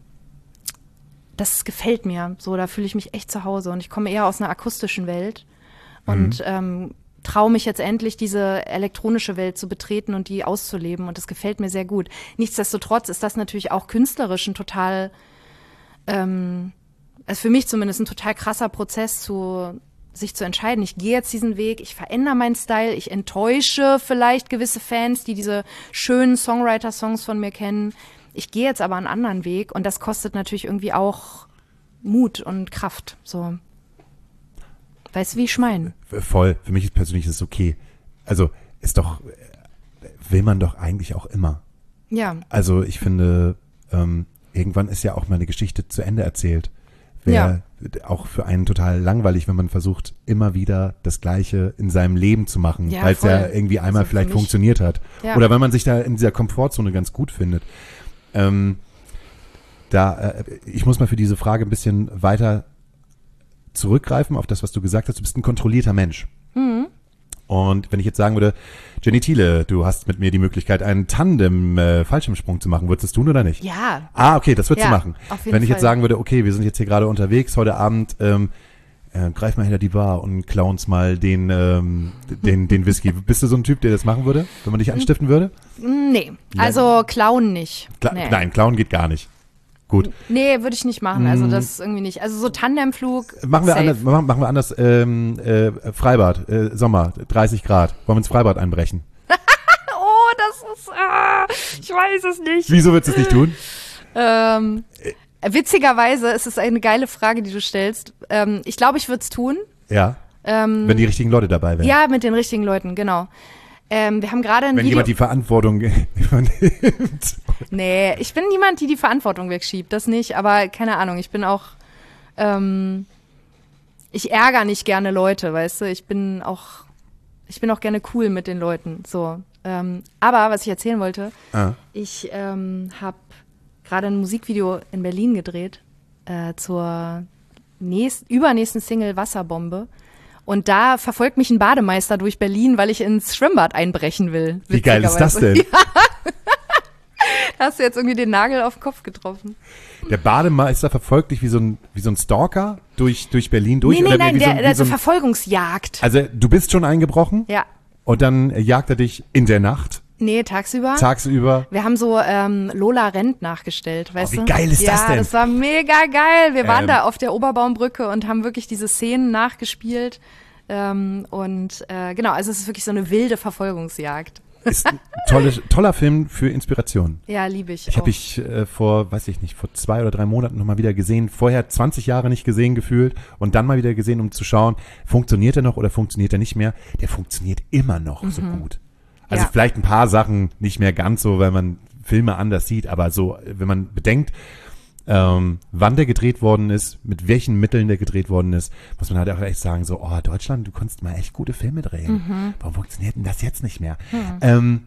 das gefällt mir. So, da fühle ich mich echt zu Hause und ich komme eher aus einer akustischen Welt und mhm. ähm, traue mich jetzt endlich, diese elektronische Welt zu betreten und die auszuleben und das gefällt mir sehr gut. Nichtsdestotrotz ist das natürlich auch künstlerisch ein total, ähm, also für mich zumindest ein total krasser Prozess, zu sich zu entscheiden. Ich gehe jetzt diesen Weg, ich verändere meinen Style, ich enttäusche vielleicht gewisse Fans, die diese schönen Songwriter-Songs von mir kennen. Ich gehe jetzt aber einen anderen Weg und das kostet natürlich irgendwie auch Mut und Kraft. So. Weißt du, wie ich meine? Voll. Für mich persönlich ist es okay. Also ist doch, will man doch eigentlich auch immer. Ja. Also ich finde, ähm, irgendwann ist ja auch mal eine Geschichte zu Ende erzählt. Wäre ja. auch für einen total langweilig, wenn man versucht, immer wieder das Gleiche in seinem Leben zu machen, ja, weil es ja irgendwie einmal also vielleicht mich, funktioniert hat. Ja. Oder wenn man sich da in dieser Komfortzone ganz gut findet. Ähm, da, äh, ich muss mal für diese Frage ein bisschen weiter zurückgreifen auf das, was du gesagt hast. Du bist ein kontrollierter Mensch. Mhm. Und wenn ich jetzt sagen würde, Jenny Thiele, du hast mit mir die Möglichkeit, einen Tandem-Fallschirmsprung zu machen, würdest du es tun oder nicht? Ja. Ah, okay, das würdest Ja, du machen. auf jeden Wenn ich jetzt Fall. sagen würde, okay, wir sind jetzt hier gerade unterwegs, heute Abend, ähm, äh, greif mal hinter die Bar und klau uns mal den, ähm, den, den Whisky. Bist du so ein Typ, der das machen würde, wenn man dich anstiften würde? Nee, also klauen nicht. Kla nee. Nein, klauen geht gar nicht. Gut. Nee, würde ich nicht machen. Also das ist irgendwie nicht. Also so Tandemflug. Machen wir safe. anders, machen, machen wir anders, ähm, äh, Freibad, äh, Sommer, dreißig Grad. Wollen wir ins Freibad einbrechen? Oh, das ist. Ah, ich weiß es nicht. Wieso würdest du es nicht tun? Ähm, witzigerweise ist es eine geile Frage, die du stellst. Ähm, ich glaube, ich würde es tun. Ja, Ähm, wenn die richtigen Leute dabei wären. ja, mit den richtigen Leuten, genau. Ähm, wir haben gerade ein Wenn Video. jemand die Verantwortung übernimmt. Nee, ich bin niemand, die die Verantwortung wegschiebt, das nicht, aber keine Ahnung, ich bin auch, ähm, ich ärgere nicht gerne Leute, weißt du, ich bin auch, ich bin auch gerne cool mit den Leuten, so. Ähm, aber, was ich erzählen wollte, Ah. ich ähm, habe gerade ein Musikvideo in Berlin gedreht, äh, zur nächst, übernächsten Single Wasserbombe. Und da verfolgt mich ein Bademeister durch Berlin, weil ich ins Schwimmbad einbrechen will. Wie geil ist das witzigerweise. denn? Da hast du jetzt irgendwie den Nagel auf den Kopf getroffen. Der Bademeister verfolgt dich wie so ein, wie so ein Stalker durch, durch Berlin durch? Nee, nee, oder nein, wie so, der, ein- wie also so ein, Verfolgungsjagd. also du bist schon eingebrochen Ja. und dann jagt er dich in der Nacht, Nee, tagsüber. tagsüber. Wir haben so ähm, Lola Rent nachgestellt, weißt wie du? geil ist ja, das denn? das war mega geil. Wir waren Ähm. da auf der Oberbaumbrücke und haben wirklich diese Szenen nachgespielt. Ähm, und äh, genau, also es ist wirklich so eine wilde Verfolgungsjagd. Ist ein tolle, toller Film für Inspiration. Ja, liebe ich. Ich auch. habe ich äh, vor, weiß ich nicht, vor zwei oder drei Monaten nochmal wieder gesehen. Vorher zwanzig Jahre nicht gesehen gefühlt und dann mal wieder gesehen, um zu schauen, funktioniert er noch oder funktioniert er nicht mehr? Der funktioniert immer noch so gut. Also Ja. vielleicht ein paar Sachen nicht mehr ganz so, weil man Filme anders sieht, aber so, wenn man bedenkt, ähm, wann der gedreht worden ist, mit welchen Mitteln der gedreht worden ist, muss man halt auch echt sagen, so, oh, Deutschland, du konntest mal echt gute Filme drehen. Warum funktioniert denn das jetzt nicht mehr? Ähm,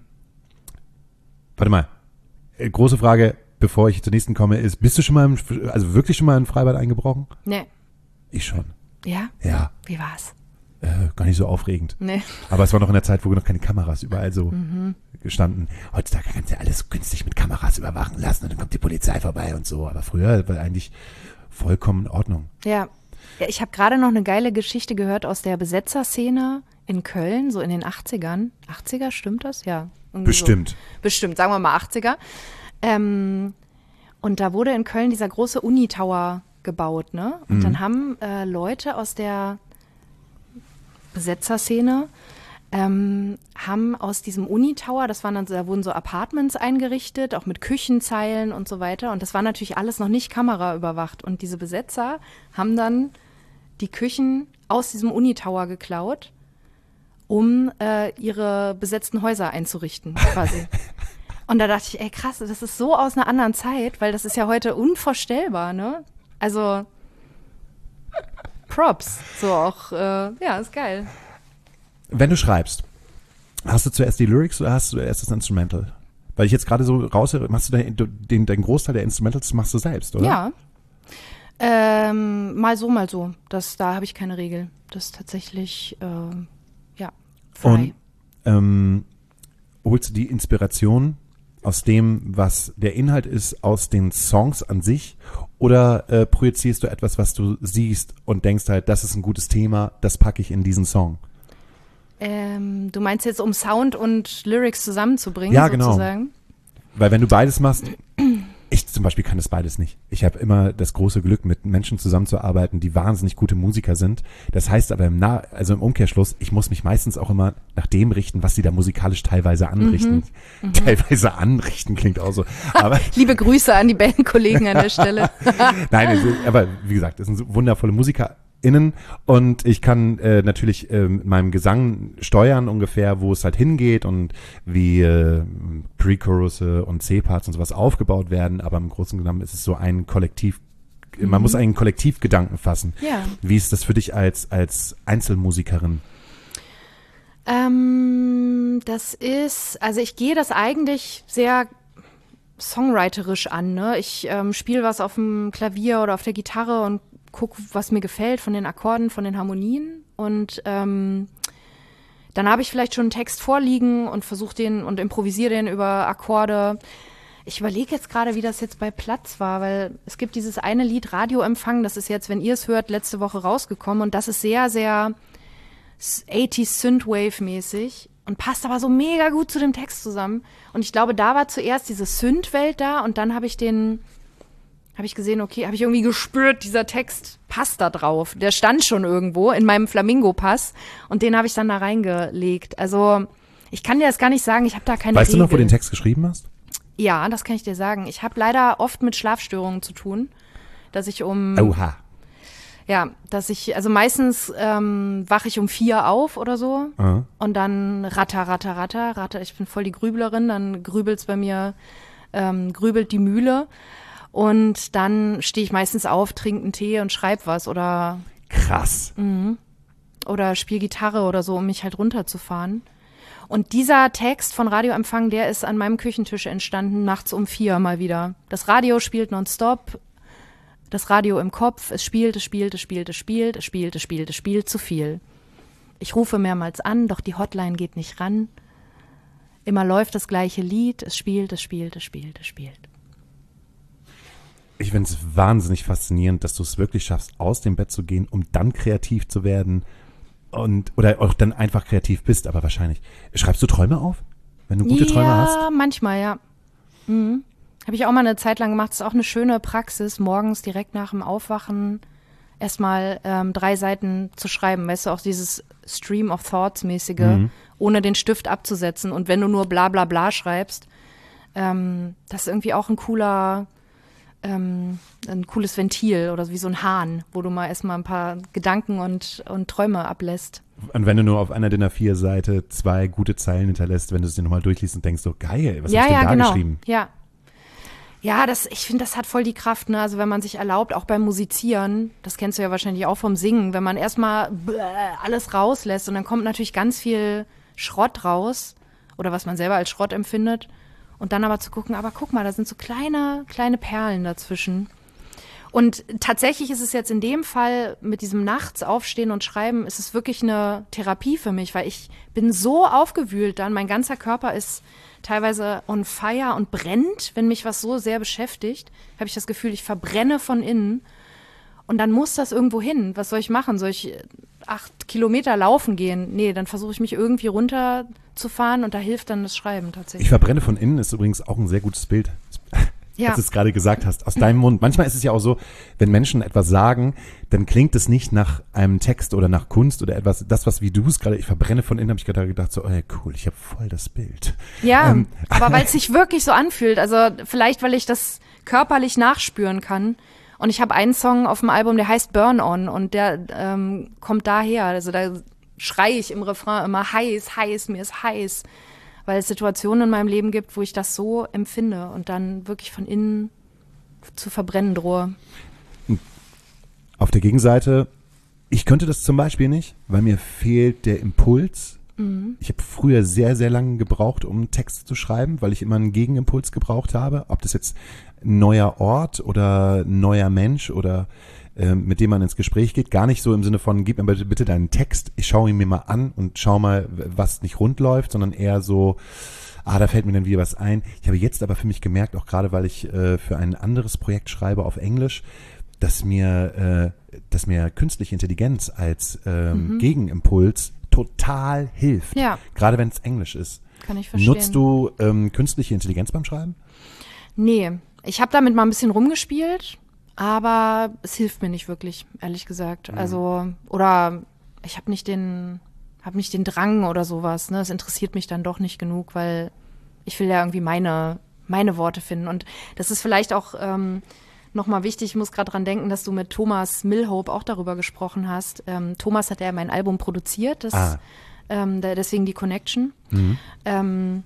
warte mal, äh, große Frage, bevor ich zur nächsten komme, ist, bist du schon mal, im, also wirklich schon mal in ein Freibad eingebrochen? Nee. Ich schon. Ja? Ja, Wie war's? äh, gar nicht so aufregend. Nee. Aber es war noch in der Zeit, wo noch keine Kameras überall so gestanden. Heutzutage kannst du ja alles künstlich mit Kameras überwachen lassen und dann kommt die Polizei vorbei und so. Aber früher war eigentlich vollkommen in Ordnung. Ja. Ja, ich habe gerade noch eine geile Geschichte gehört aus der Besetzerszene in Köln, so in den achtzigern. achtziger, stimmt das? Ja. irgendwie Bestimmt. So. Bestimmt, sagen wir mal achtziger. Ähm, und da wurde in Köln dieser große Uni-Tower gebaut, ne? Und dann haben äh, Leute aus der Besetzerszene ähm, haben aus diesem Uni-Tower, das waren dann, so- da wurden so Apartments eingerichtet, auch mit Küchenzeilen und so weiter. Und das war natürlich alles noch nicht kameraüberwacht. Und diese Besetzer haben dann die Küchen aus diesem Uni-Tower geklaut, um äh, ihre besetzten Häuser einzurichten, quasi. Und da dachte ich, ey krass, das ist so aus einer anderen Zeit, weil das ist ja heute unvorstellbar, ne? Also Props, so auch, äh, ja, ist geil. Wenn du schreibst, hast du zuerst die Lyrics oder hast du erst das Instrumental? Weil ich jetzt gerade so raushöre, machst du den, den, den Großteil der Instrumentals machst du selbst, oder? Ja. Ähm, mal so, mal so. Das, da habe ich keine Regel. Das ist tatsächlich, ähm, ja, frei. Und ähm, holst du die Inspiration aus dem, was der Inhalt ist, aus den Songs an sich? Oder äh, projizierst du etwas, was du siehst und denkst halt, das ist ein gutes Thema, das packe ich in diesen Song? ähm, du meinst jetzt, um Sound und Lyrics zusammenzubringen, Ja, genau. sozusagen? Weil wenn du beides machst, ich zum Beispiel kann das beides nicht. Ich habe immer das große Glück, mit Menschen zusammenzuarbeiten, die wahnsinnig gute Musiker sind. Das heißt aber im, nah also im Umkehrschluss, ich muss mich meistens auch immer nach dem richten, was sie da musikalisch teilweise anrichten. Mhm. Teilweise anrichten klingt auch so. Aber Liebe Grüße an die Bandkollegen an der Stelle. nein, es ist- aber wie gesagt, das sind so wundervolle MusikerInnen und ich kann äh, natürlich äh, mit meinem Gesang steuern ungefähr, wo es halt hingeht und wie äh, Pre-Chorusse und C-Parts und sowas aufgebaut werden, aber im Großen und Ganzen ist es so ein Kollektiv, man muss einen Kollektivgedanken fassen. Ja. Wie ist das für dich als, als Einzelmusikerin? Ähm, das ist, also ich gehe das eigentlich sehr songwriterisch an, ne? Ich ähm, spiele was auf dem Klavier oder auf der Gitarre und gucke, was mir gefällt von den Akkorden, von den Harmonien und ähm, dann habe ich vielleicht schon einen Text vorliegen und versuche den und improvisiere den über Akkorde. Ich überlege jetzt gerade, wie das jetzt bei Platz war, weil es gibt dieses eine Lied Radioempfang, das ist jetzt, wenn ihr es hört, letzte Woche rausgekommen und das ist sehr, sehr achtziger Synthwave-mäßig und passt aber so mega gut zu dem Text zusammen. Und ich glaube, da war zuerst diese Synth-Welt da und dann habe ich den, habe ich gesehen, okay, habe ich irgendwie gespürt, dieser Text passt da drauf. Der stand schon irgendwo in meinem Flamingo-Pass und den habe ich dann da reingelegt. Also ich kann dir das gar nicht sagen, ich habe da keine Weißt Regel. du noch, wo du den Text geschrieben hast? Ja, das kann ich dir sagen. Ich habe leider oft mit Schlafstörungen zu tun, dass ich um Oha. ja, dass ich also meistens ähm, wache ich um vier auf oder so Aha. und dann ratter, ratter, ratter, ratter. Ich bin voll die Grüblerin, dann grübelt's bei mir, ähm, grübelt die Mühle und dann stehe ich meistens auf, trinke einen Tee und schreibe was oder Krass. oder spiele Gitarre oder so, um mich halt runterzufahren. Und dieser Text von Radioempfang, der ist an meinem Küchentisch entstanden, nachts um vier mal wieder. Das Radio spielt nonstop, das Radio im Kopf, es spielt, es spielt, es spielt, es spielt, es spielt, es spielt, es spielt, zu viel. Ich rufe mehrmals an, doch die Hotline geht nicht ran. Immer läuft das gleiche Lied, es spielt, es spielt, es spielt, es spielt. Ich finde es wahnsinnig faszinierend, dass du es wirklich schaffst, aus dem Bett zu gehen, um dann kreativ zu werden. Und, oder auch dann einfach kreativ bist, aber wahrscheinlich. Schreibst du Träume auf? Wenn du gute ja, Träume hast? Ja, manchmal, ja. Mhm. Habe ich auch mal eine Zeit lang gemacht. Das ist auch eine schöne Praxis, morgens direkt nach dem Aufwachen erstmal ähm, drei Seiten zu schreiben. Weißt du, auch dieses Stream of Thoughts-mäßige, Mhm. ohne den Stift abzusetzen. Und wenn du nur bla bla bla schreibst, ähm, das ist irgendwie auch ein cooler, ähm, ein cooles Ventil oder wie so ein Hahn, wo du mal erstmal ein paar Gedanken und, und Träume ablässt. Und wenn du nur auf einer D I N A vier Seite zwei gute Zeilen hinterlässt, wenn du es dir nochmal durchliest und denkst so, geil, was ja, hast du denn ja, da genau. geschrieben? Ja, ja, das, ich finde, das hat voll die Kraft, ne? Also wenn man sich erlaubt, auch beim Musizieren, das kennst du ja wahrscheinlich auch vom Singen, wenn man erstmal alles rauslässt und dann kommt natürlich ganz viel Schrott raus oder was man selber als Schrott empfindet und dann aber zu gucken, aber guck mal, da sind so kleine, kleine Perlen dazwischen. Und tatsächlich ist es jetzt in dem Fall mit diesem Nachts aufstehen und schreiben, ist es wirklich eine Therapie für mich, weil ich bin so aufgewühlt dann, mein ganzer Körper ist teilweise on fire und brennt, wenn mich was so sehr beschäftigt, habe ich das Gefühl, ich verbrenne von innen und dann muss das irgendwo hin. Was soll ich machen? Soll ich acht Kilometer laufen gehen? Nee, dann versuche ich mich irgendwie runterzufahren und da hilft dann das Schreiben tatsächlich. Ich verbrenne von innen ist übrigens auch ein sehr gutes Bild. Ja. Als du es gerade gesagt hast, aus deinem Mund. Manchmal ist es ja auch so, wenn Menschen etwas sagen, dann klingt es nicht nach einem Text oder nach Kunst oder etwas, das, was wie du es gerade, ich verbrenne von innen, habe ich gerade gedacht, so, oh ja, cool, ich habe voll das Bild. Ja, Ähm, aber weil es sich wirklich so anfühlt. Also vielleicht, weil ich das körperlich nachspüren kann. Und ich habe einen Song auf dem Album, der heißt Burn On und der ähm, kommt daher. Also da schreie ich im Refrain immer heiß, heiß, mir ist heiß. Weil es Situationen in meinem Leben gibt, wo ich das so empfinde und dann wirklich von innen zu verbrennen drohe. Auf der Gegenseite, ich könnte das zum Beispiel nicht, weil mir fehlt der Impuls. Mhm. Ich habe früher sehr, sehr lange gebraucht, um Texte zu schreiben, weil ich immer einen Gegenimpuls gebraucht habe. Ob das jetzt ein neuer Ort oder ein neuer Mensch oder äh, mit dem man ins Gespräch geht. Gar nicht so im Sinne von, gib mir bitte, bitte deinen Text, ich schaue ihn mir mal an und schau mal, was nicht rund läuft, sondern eher so, ah, da fällt mir dann wieder was ein. Ich habe jetzt aber für mich gemerkt, auch gerade weil ich äh, für ein anderes Projekt schreibe auf Englisch, dass mir, äh, dass mir künstliche Intelligenz als ähm, mhm. Gegenimpuls total hilft. Ja. Gerade wenn es Englisch ist. Kann ich verstehen. Nutzt du ähm, künstliche Intelligenz beim Schreiben? Nee, ich habe damit mal ein bisschen rumgespielt, aber es hilft mir nicht wirklich, ehrlich gesagt. Mhm. Also, oder ich habe nicht den, habe nicht den Drang oder sowas. Ne? Es interessiert mich dann doch nicht genug, weil ich will ja irgendwie meine, meine Worte finden. Und das ist vielleicht auch ähm, nochmal wichtig, ich muss gerade dran denken, dass du mit Thomas Milhope auch darüber gesprochen hast. Ähm, Thomas hat ja mein Album produziert, das, ah. ähm, der, deswegen die Connection. Mhm. Ähm,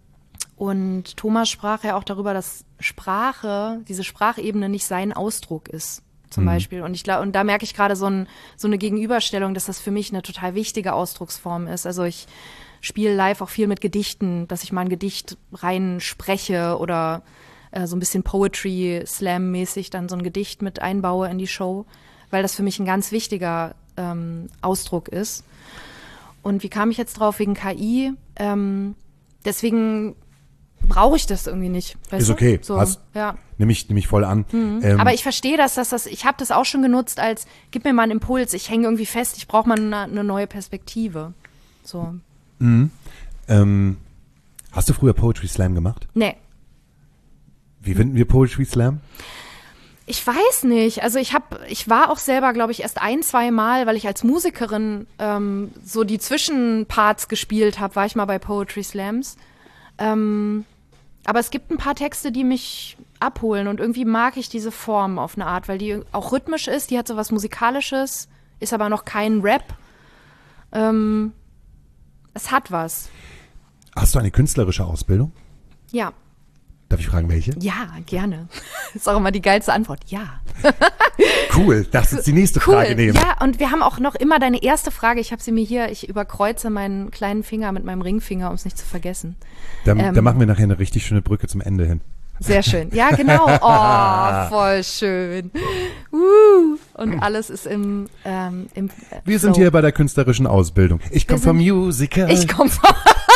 und Thomas sprach ja auch darüber, dass Sprache, diese Sprachebene nicht sein Ausdruck ist, zum mhm. Beispiel. Und ich glaube, und da merke ich gerade so, ein, so eine Gegenüberstellung, dass das für mich eine total wichtige Ausdrucksform ist. Also ich spiele live auch viel mit Gedichten, dass ich mal ein Gedicht rein spreche oder äh, so ein bisschen Poetry-Slam-mäßig dann so ein Gedicht mit einbaue in die Show, weil das für mich ein ganz wichtiger ähm, Ausdruck ist. Und wie kam ich jetzt drauf? Wegen K I. Ähm, deswegen brauche ich das irgendwie nicht. Weißt Ist du? okay, So, hast, ja. nehme ich, nehm ich voll an. Mhm. Ähm, Aber ich verstehe das, dass das, ich habe das auch schon genutzt als, gib mir mal einen Impuls, ich hänge irgendwie fest, ich brauche mal eine, eine neue Perspektive. So. mhm. ähm, hast du früher Poetry Slam gemacht? Nee. Wie finden wir Poetry Slam? Ich weiß nicht. Also ich habe, ich war auch selber, glaube ich, erst ein, zwei Mal, weil ich als Musikerin ähm, so die Zwischenparts gespielt habe, war ich mal bei Poetry Slams. Ähm, aber es gibt ein paar Texte, die mich abholen und irgendwie mag ich diese Form auf eine Art, weil die auch rhythmisch ist, die hat so was Musikalisches, ist aber noch kein Rap. Ähm, es hat was. Hast du eine künstlerische Ausbildung? Ja. Darf ich fragen, welche? Ja, gerne. Ist auch immer die geilste Antwort. Ja. Cool, darfst du jetzt die nächste Cool. Frage nehmen. Ja, und wir haben auch noch immer deine erste Frage. Ich habe sie mir hier, ich überkreuze meinen kleinen Finger mit meinem Ringfinger, um es nicht zu vergessen. Dann, Ähm, dann machen wir nachher eine richtig schöne Brücke zum Ende hin. Sehr schön. Ja, genau. Oh, voll schön. Uh, und alles ist im, ähm, im äh, Wir sind Flow. hier bei der künstlerischen Ausbildung. Ich komme Wir vom sind- Musical. Ich komme von.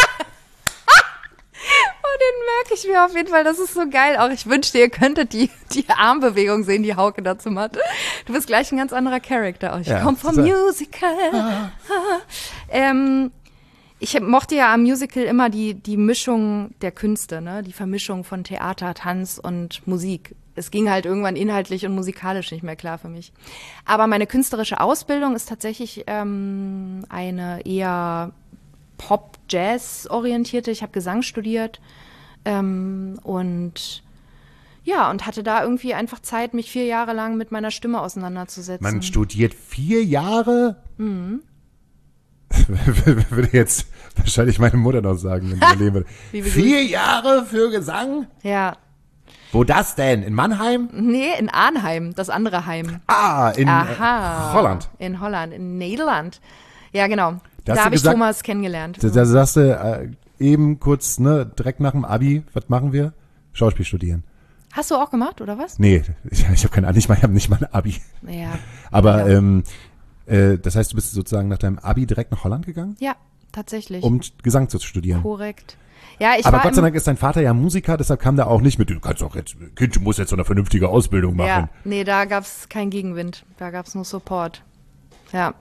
Oh, den merke ich mir auf jeden Fall. Das ist so geil. Auch ich wünschte, ihr könntet die, die Armbewegung sehen, die Hauke dazu macht. Du bist gleich ein ganz anderer Charakter. Ich Ja, komme vom so. Musical. Ah. Ähm, ich mochte ja am Musical immer die, die Mischung der Künste, ne? Die Vermischung von Theater, Tanz und Musik. Es ging halt irgendwann inhaltlich und musikalisch nicht mehr klar für mich. Aber meine künstlerische Ausbildung ist tatsächlich ähm, eine eher Pop-Jazz-orientierte. Ich habe Gesang studiert ähm, und ja, und hatte da irgendwie einfach Zeit, mich vier Jahre lang mit meiner Stimme auseinanderzusetzen. Man studiert vier Jahre? Mhm. Würde jetzt wahrscheinlich meine Mutter noch sagen, wenn sie leben würde. Liebe Vier Jahre für Gesang? Ja, Wo das denn? In Mannheim? nee, in Arnheim, das andere Heim. Ah, in äh, Aha. Holland. In Holland, in Nederland. Ja, genau. Da hast Da du habe ich gesagt- Thomas kennengelernt. Da, da sagst du äh, eben kurz, ne, direkt nach dem Abi, was machen wir? Schauspiel studieren. Hast du auch gemacht, oder was? Nee, ich, ich habe keine Ahnung, ich meine, ich habe nicht mal ein Abi. Ja. Aber Ja. ähm, äh, das heißt, du bist sozusagen nach deinem Abi direkt nach Holland gegangen, Ja, tatsächlich. um Gesang zu studieren. Korrekt. Ja, ich Aber war Gott sei im- Dank ist dein Vater ja Musiker, deshalb kam der auch nicht mit, du kannst doch jetzt, Kind, du musst jetzt so eine vernünftige Ausbildung machen. Ja, nee, da gab's keinen Gegenwind. Da gab's nur Support. Ja.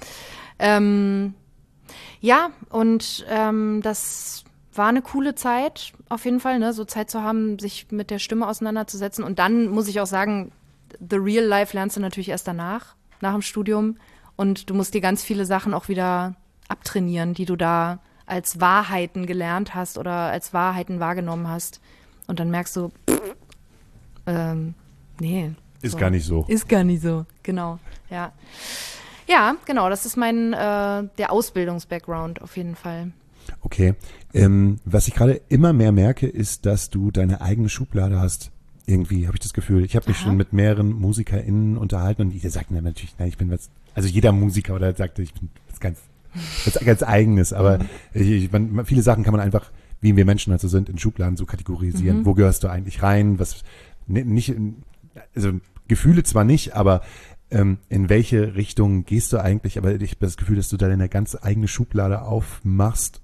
Ähm, ja, und ähm, das war eine coole Zeit, auf jeden Fall, ne? So Zeit zu haben, sich mit der Stimme auseinanderzusetzen. Und dann muss ich auch sagen, the real life lernst du natürlich erst danach, nach dem Studium. Und du musst dir ganz viele Sachen auch wieder abtrainieren, die du da als Wahrheiten gelernt hast oder als Wahrheiten wahrgenommen hast. Und dann merkst du, pff, ähm, nee. Ist so. gar nicht so. Ist gar nicht so, genau, ja. Ja, genau, das ist mein, äh, der Ausbildungs-Background auf jeden Fall. Okay. Ähm, was ich gerade immer mehr merke, ist, dass du deine eigene Schublade hast. Irgendwie habe ich das Gefühl. Ich habe mich Aha. schon mit mehreren MusikerInnen unterhalten und die sagten dann natürlich, nein, ich bin was, also jeder Musiker oder sagte, ich bin was ganz, was ganz Eigenes, aber ich, ich, man, viele Sachen kann man einfach, wie wir Menschen halt so sind, in Schubladen so kategorisieren. Mhm. Wo gehörst du eigentlich rein? Was, ne, nicht, in, also Gefühle zwar nicht, aber ähm, in welche Richtung gehst du eigentlich? Aber ich habe das Gefühl, dass du da deine ganz eigene Schublade aufmachst,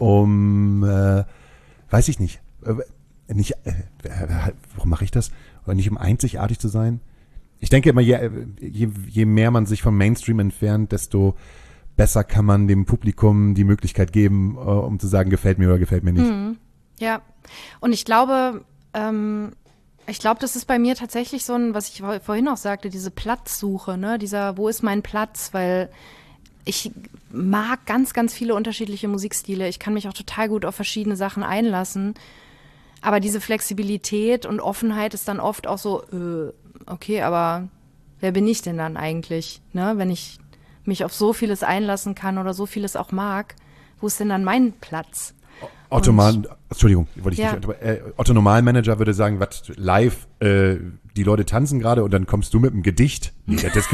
um, äh, weiß ich nicht, äh, nicht, äh, äh, warum mache ich das? Oder nicht um einzigartig zu sein? Ich denke immer, je, je, je mehr man sich vom Mainstream entfernt, desto besser kann man dem Publikum die Möglichkeit geben, äh, um zu sagen, gefällt mir oder gefällt mir nicht. Mhm. Ja, und ich glaube, ähm, ich glaube, das ist bei mir tatsächlich so ein, was ich vor- vorhin auch sagte, diese Platzsuche, ne, dieser, wo ist mein Platz, weil ich mag ganz, ganz viele unterschiedliche Musikstile. Ich kann mich auch total gut auf verschiedene Sachen einlassen. Aber diese Flexibilität und Offenheit ist dann oft auch so, äh, okay, aber wer bin ich denn dann eigentlich, ne, wenn ich mich auf so vieles einlassen kann oder so vieles auch mag, wo ist denn dann mein Platz? Otto Normal, Entschuldigung, wollte ich Ja. nicht, aber, äh, Otto Normalmanager würde sagen, was live, äh, die Leute tanzen gerade und dann kommst du mit einem Gedicht. Nee, das, das,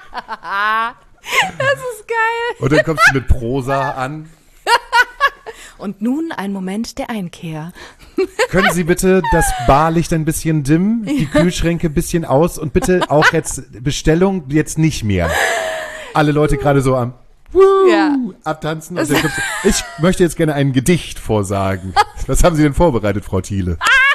Das ist geil. und dann kommst du mit Prosa an. Und nun ein Moment der Einkehr. Können Sie bitte das Barlicht ein bisschen dimmen, die Kühlschränke ein bisschen aus und bitte auch jetzt Bestellung jetzt nicht mehr. Alle Leute gerade so am Woo, Ja. abtanzen. Und dann kommt's, ich möchte jetzt gerne ein Gedicht vorsagen. Was haben Sie denn vorbereitet, Frau Thiele?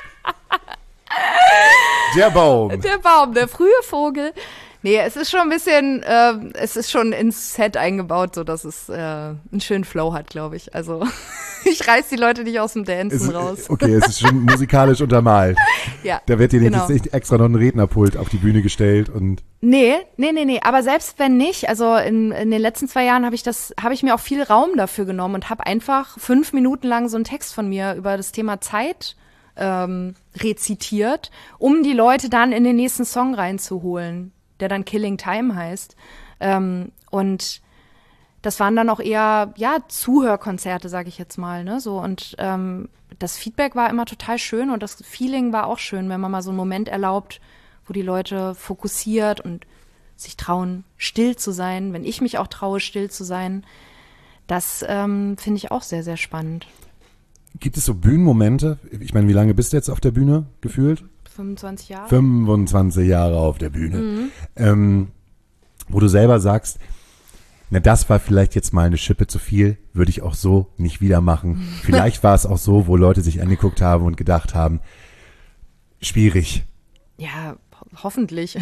Der Baum. Der Baum, der frühe Vogel. Nee, es ist schon ein bisschen, äh, es ist schon ins Set eingebaut, so dass es äh, einen schönen Flow hat, glaube ich. Also ich reiß die Leute nicht aus dem Dancen Es- raus. Okay, es ist schon musikalisch untermalt. Ja, Da wird dir genau. jetzt extra noch ein Rednerpult auf die Bühne gestellt und Nee, nee, nee, nee. Aber selbst wenn nicht, also in, in den letzten zwei Jahren habe ich das, habe ich mir auch viel Raum dafür genommen und habe einfach fünf Minuten lang so einen Text von mir über das Thema Zeit ähm, rezitiert, um die Leute dann in den nächsten Song reinzuholen, der dann Killing Time heißt. Ähm, und das waren dann auch eher, ja, Zuhörkonzerte, sage ich jetzt mal, ne, so. Und ähm, das Feedback war immer total schön und das Feeling war auch schön, wenn man mal so einen Moment erlaubt, wo die Leute fokussiert und sich trauen, still zu sein, wenn ich mich auch traue, still zu sein. Das ähm, finde ich auch sehr, sehr spannend. gibt es so Bühnenmomente? Ich meine, wie lange bist du jetzt auf der Bühne gefühlt? fünfundzwanzig Jahre. fünfundzwanzig Jahre auf der Bühne. Ähm, wo du selber sagst, na, das war vielleicht jetzt mal eine Schippe zu viel, würde ich auch so nicht wieder machen. Vielleicht war es auch so, wo Leute sich angeguckt haben und gedacht haben, schwierig. Ja, ho- hoffentlich.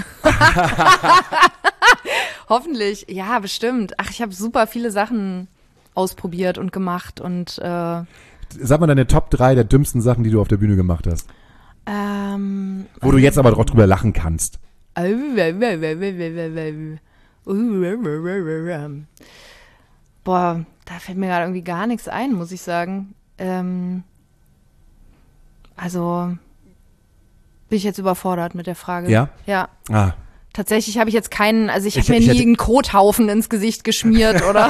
Hoffentlich, ja, bestimmt. Ach, ich habe super viele Sachen ausprobiert und gemacht und äh, Sag mal deine Top drei der dümmsten Sachen, die du auf der Bühne gemacht hast. ähm, Wo du jetzt aber drauf drüber lachen kannst. Boah, da fällt mir gerade irgendwie gar nichts ein, muss ich sagen. Ähm, also bin ich jetzt überfordert mit der Frage. Ja? Ja. Ah, Tatsächlich habe ich jetzt keinen, also ich habe Ich- mir ich nie hätte- einen Kothaufen ins Gesicht geschmiert oder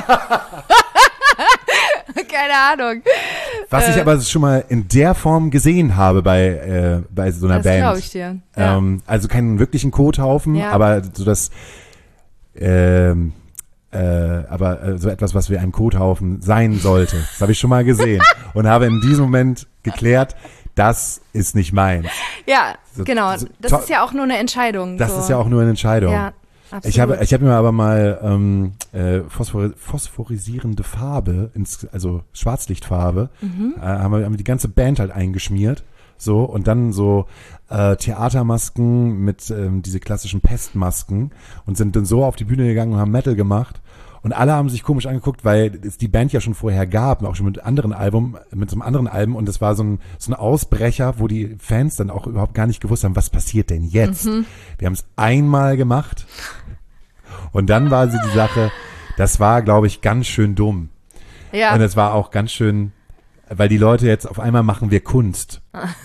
keine Ahnung. was ich aber schon mal in der Form gesehen habe bei, äh, bei so einer Das Band. glaube ich dir. Ja. Ähm, also keinen wirklichen Kothaufen, Ja. aber so das, ähm, äh, aber äh, so etwas, was wie ein Kothaufen sein sollte. Das habe ich schon mal gesehen und habe in diesem Moment geklärt, das ist nicht meins. Ja, So- genau. so- Das to- ist ja auch nur eine Entscheidung. Das so. ist ja auch nur eine Entscheidung. Ja, absolut. Ich habe, ich habe mir aber mal ähm, äh, phosphor phosphorisierende Farbe, ins, also Schwarzlichtfarbe, Mhm. äh, haben, wir, haben wir die ganze Band halt eingeschmiert, so und dann so äh, Theatermasken mit ähm, diese klassischen Pestmasken und sind dann so auf die Bühne gegangen und haben Metal gemacht. Und alle haben sich komisch angeguckt, weil es die Band ja schon vorher gab, auch schon mit anderen Album, mit so einem anderen Album. Und das war so ein, so ein Ausbrecher, wo die Fans dann auch überhaupt gar nicht gewusst haben, was passiert denn jetzt? Mhm. Wir haben es einmal gemacht. Und dann war sie die Sache, das war, glaube ich, ganz schön dumm. ja. Und es war auch ganz schön, weil die Leute jetzt auf einmal machen wir Kunst.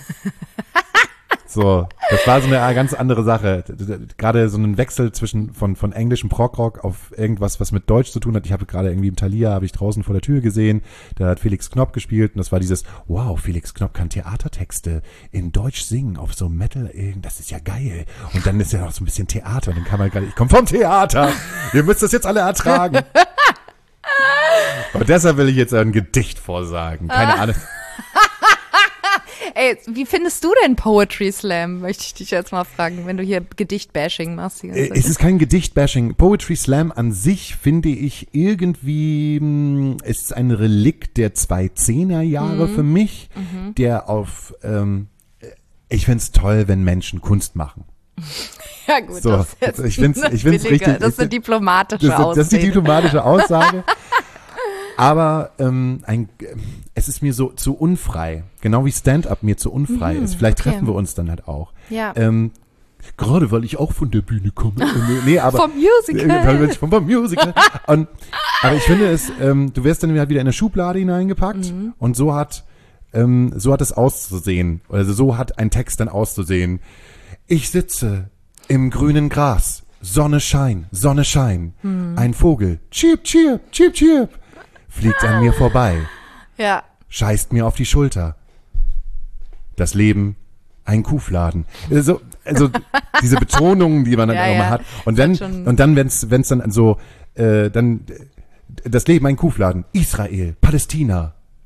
So, das war so eine ganz andere Sache. Gerade so ein Wechsel zwischen von von englischem Prog-Rock auf irgendwas, was mit Deutsch zu tun hat. Ich habe gerade irgendwie im Thalia, habe ich draußen vor der Tür gesehen, da hat Felix Knopp gespielt und das war dieses, wow, Felix Knopp kann Theatertexte in Deutsch singen auf so Metal, das ist ja geil. Und dann ist ja noch so ein bisschen Theater. Und dann kam halt gerade, ich komme vom Theater, ihr müsst das jetzt alle ertragen. Und deshalb will ich jetzt ein Gedicht vorsagen. Keine Ahnung. Ey, wie findest du denn Poetry Slam? Möchte ich dich jetzt mal fragen, wenn du hier Gedicht-Bashing machst. Die ganze Äh, Zeit. Es ist kein Gedicht-Bashing. Poetry Slam an sich finde ich irgendwie, mh, es ist ein Relikt der zweitausendzehner Jahre für mich, der auf, ähm, ich finde es toll, wenn Menschen Kunst machen. ja gut, so, das ist jetzt ich find's- ich find's billiger. richtig- Das ist eine ich- diplomatische Das, das ist die Ausrede. diplomatische Aussage. Aber ähm, ein, es ist mir so zu unfrei. Genau wie Stand-up mir zu unfrei ist. Vielleicht okay. treffen wir uns dann halt auch. Ja. Ähm, gerade weil ich auch von der Bühne komme. Äh, nee, aber, Vom Musical. Äh, weil ich Vom, vom Musical. Und, aber ich finde es, ähm, du wirst dann halt wieder in eine Schublade hineingepackt Mhm. und so hat, ähm, so hat es auszusehen. Also so hat ein Text dann auszusehen. Ich sitze im grünen Gras. Sonne schein, Sonne schein. Mhm. Ein Vogel. Chirp, chirp, chirp, chirp. Fliegt an mir vorbei. Ja. Scheißt mir auf die Schulter. Das Leben, ein Kuhfladen. Also, also diese Betonungen, die man dann Ja, auch immer ja. hat. Und Das dann, hat schon- und dann, wenn's, wenn's dann so, äh, dann, das Leben, ein Kuhfladen. Israel, Palästina.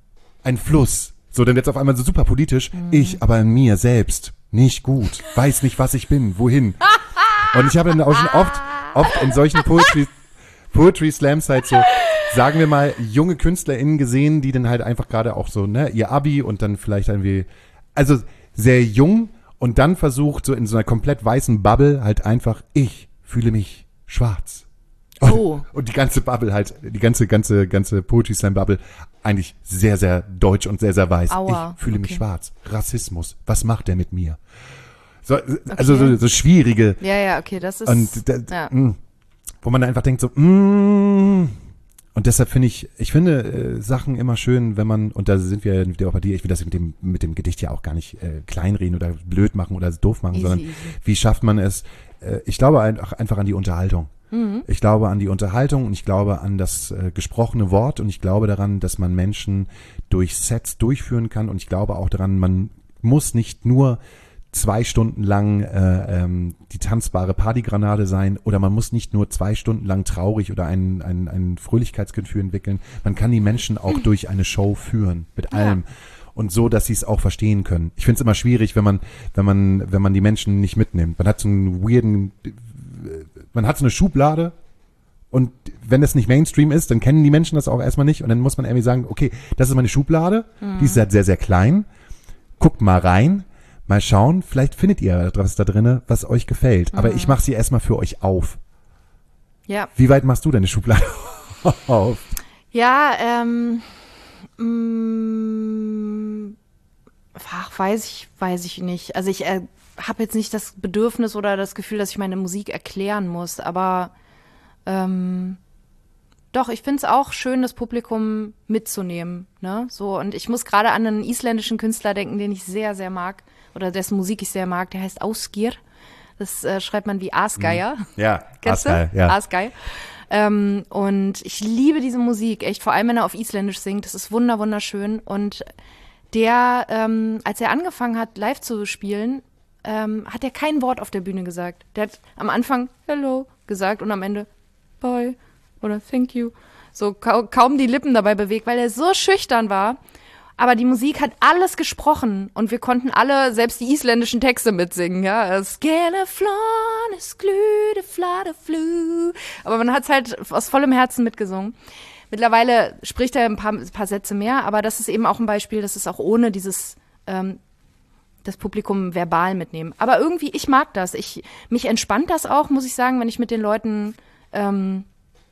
ein Fluss. So, dann wird's auf einmal so super politisch. Mhm. Ich aber in mir selbst nicht gut, weiß nicht, was ich bin, wohin. Und ich habe dann auch schon oft, oft in solchen Poetry, Poetry Slams halt so, sagen wir mal, junge KünstlerInnen gesehen, die dann halt einfach gerade auch so, ne, ihr Abi und dann vielleicht irgendwie, also sehr jung und dann versucht so in so einer komplett weißen Bubble halt einfach, ich fühle mich schwarz. Und, oh. und die ganze Bubble halt, die ganze, ganze, ganze Poetry Slam Bubble eigentlich sehr, sehr deutsch und sehr, sehr weiß. Aua. Ich fühle okay. mich schwarz. Rassismus. Was macht der mit mir? So, also okay. so, so schwierige. Ja, ja, okay, das ist, und da, ja. mh, wo man dann einfach denkt so, mh, und deshalb finde ich, ich finde äh, Sachen immer schön, wenn man, und da sind wir wieder auch bei dir, ich will das mit dem, mit dem Gedicht ja auch gar nicht äh, kleinreden oder blöd machen oder doof machen, Easy, sondern easy. Wie schafft man es? Äh, ich glaube einfach, einfach an die Unterhaltung. Mhm. Ich glaube an die Unterhaltung und ich glaube an das äh, gesprochene Wort und ich glaube daran, dass man Menschen durch Sets durchführen kann und ich glaube auch daran, man muss nicht nur zwei Stunden lang äh, ähm, die tanzbare Partygranate sein oder man muss nicht nur zwei Stunden lang traurig oder ein, ein, ein Fröhlichkeitsgefühl entwickeln. Man kann die Menschen auch mhm. durch eine Show führen, mit allem. Ja. Und so, dass sie es auch verstehen können. Ich finde es immer schwierig, wenn man, wenn man, wenn man die Menschen nicht mitnimmt. Man hat so einen weirden, man hat so eine Schublade und wenn das nicht Mainstream ist, dann kennen die Menschen das auch erstmal nicht und dann muss man irgendwie sagen, okay, das ist meine Schublade, mhm. die ist halt sehr, sehr klein. Guckt mal rein. Mal schauen, vielleicht findet ihr was da drinne, was euch gefällt. Aber mhm. ich mache sie erstmal für euch auf. Ja. Wie weit machst du deine Schublade auf? Ja, ähm, mh, ach, weiß ich, weiß ich nicht. Also ich äh, habe jetzt nicht das Bedürfnis oder das Gefühl, dass ich meine Musik erklären muss. Aber ähm, doch, ich finde es auch schön, das Publikum mitzunehmen. Ne? So, und ich muss gerade an einen isländischen Künstler denken, den ich sehr, sehr mag. Oder dessen Musik ich sehr mag, der heißt Ásgeir. Das äh, schreibt man wie Asgeier. Ja, Asgeier, ja. Asgeier. Ähm, und ich liebe diese Musik, echt, vor allem wenn er auf Isländisch singt. Das ist wunder, wunderschön. Und der, ähm, als er angefangen hat, live zu spielen, ähm, hat er kein Wort auf der Bühne gesagt. Der hat am Anfang Hello gesagt und am Ende Bye oder Thank you. So ka- kaum die Lippen dabei bewegt, weil er so schüchtern war. Aber die Musik hat alles gesprochen und wir konnten alle selbst die isländischen Texte mitsingen, ja. Skeleflon, es glühte, flade, flü. Aber man hat es halt aus vollem Herzen mitgesungen. Mittlerweile spricht er ein paar, ein paar Sätze mehr, aber das ist eben auch ein Beispiel, das ist auch ohne dieses, ähm, das Publikum verbal mitnehmen. Aber irgendwie, ich mag das. Ich, mich entspannt das auch, muss ich sagen, wenn ich mit den Leuten, ähm,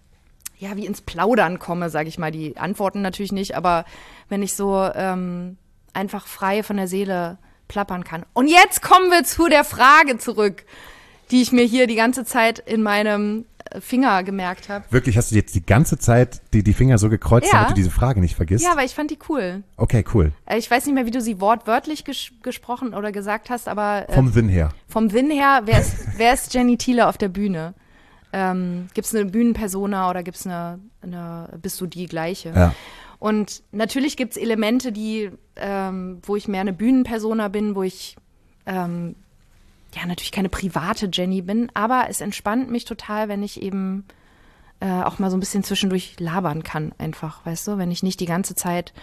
ja, wie ins Plaudern komme, sage ich mal. Die antworten natürlich nicht, aber wenn ich so ähm, einfach frei von der Seele plappern kann. Und jetzt kommen wir zu der Frage zurück, die ich mir hier die ganze Zeit in meinem Finger gemerkt habe. Wirklich, hast du jetzt die ganze Zeit die, die Finger so gekreuzt, ja. damit du diese Frage nicht vergisst? Ja, weil ich fand die cool. Okay, cool. Ich weiß nicht mehr, wie du sie wortwörtlich ges- gesprochen oder gesagt hast, aber äh, vom Sinn her. Vom Sinn her, wer ist, wer ist Jenny Thiele auf der Bühne? Ähm, gibt es eine Bühnenpersona oder gibt's eine, eine, bist du die gleiche? Ja. Und natürlich gibt es Elemente, die, ähm, wo ich mehr eine Bühnenpersona bin, wo ich ähm, ja natürlich keine private Jenny bin, aber es entspannt mich total, wenn ich eben äh, auch mal so ein bisschen zwischendurch labern kann, einfach, weißt du, wenn ich nicht die ganze Zeit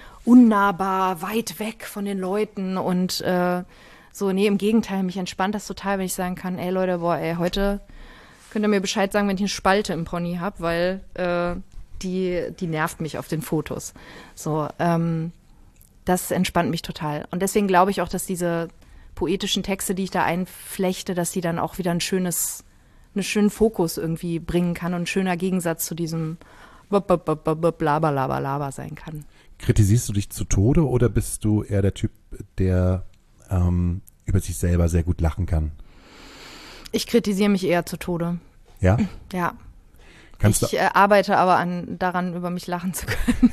unnahbar, weit weg von den Leuten und äh, so, nee, im Gegenteil, mich entspannt das total, wenn ich sagen kann, ey Leute, boah, ey, heute könnt ihr mir Bescheid sagen, wenn ich eine Spalte im Pony habe, weil äh, die, die nervt mich auf den Fotos. So, ähm, das entspannt mich total. Und deswegen glaube ich auch, dass diese poetischen Texte, die ich da einflechte, dass die dann auch wieder ein schönes, einen schönen Fokus irgendwie bringen kann und ein schöner Gegensatz zu diesem Blaber, Laber, Laber sein kann. Kritisierst du dich zu Tode oder bist du eher der Typ, der ähm, über sich selber sehr gut lachen kann? Ich kritisiere mich eher zu Tode. Ja? Ja. Kannst ich äh, arbeite aber an, daran, über mich lachen zu können.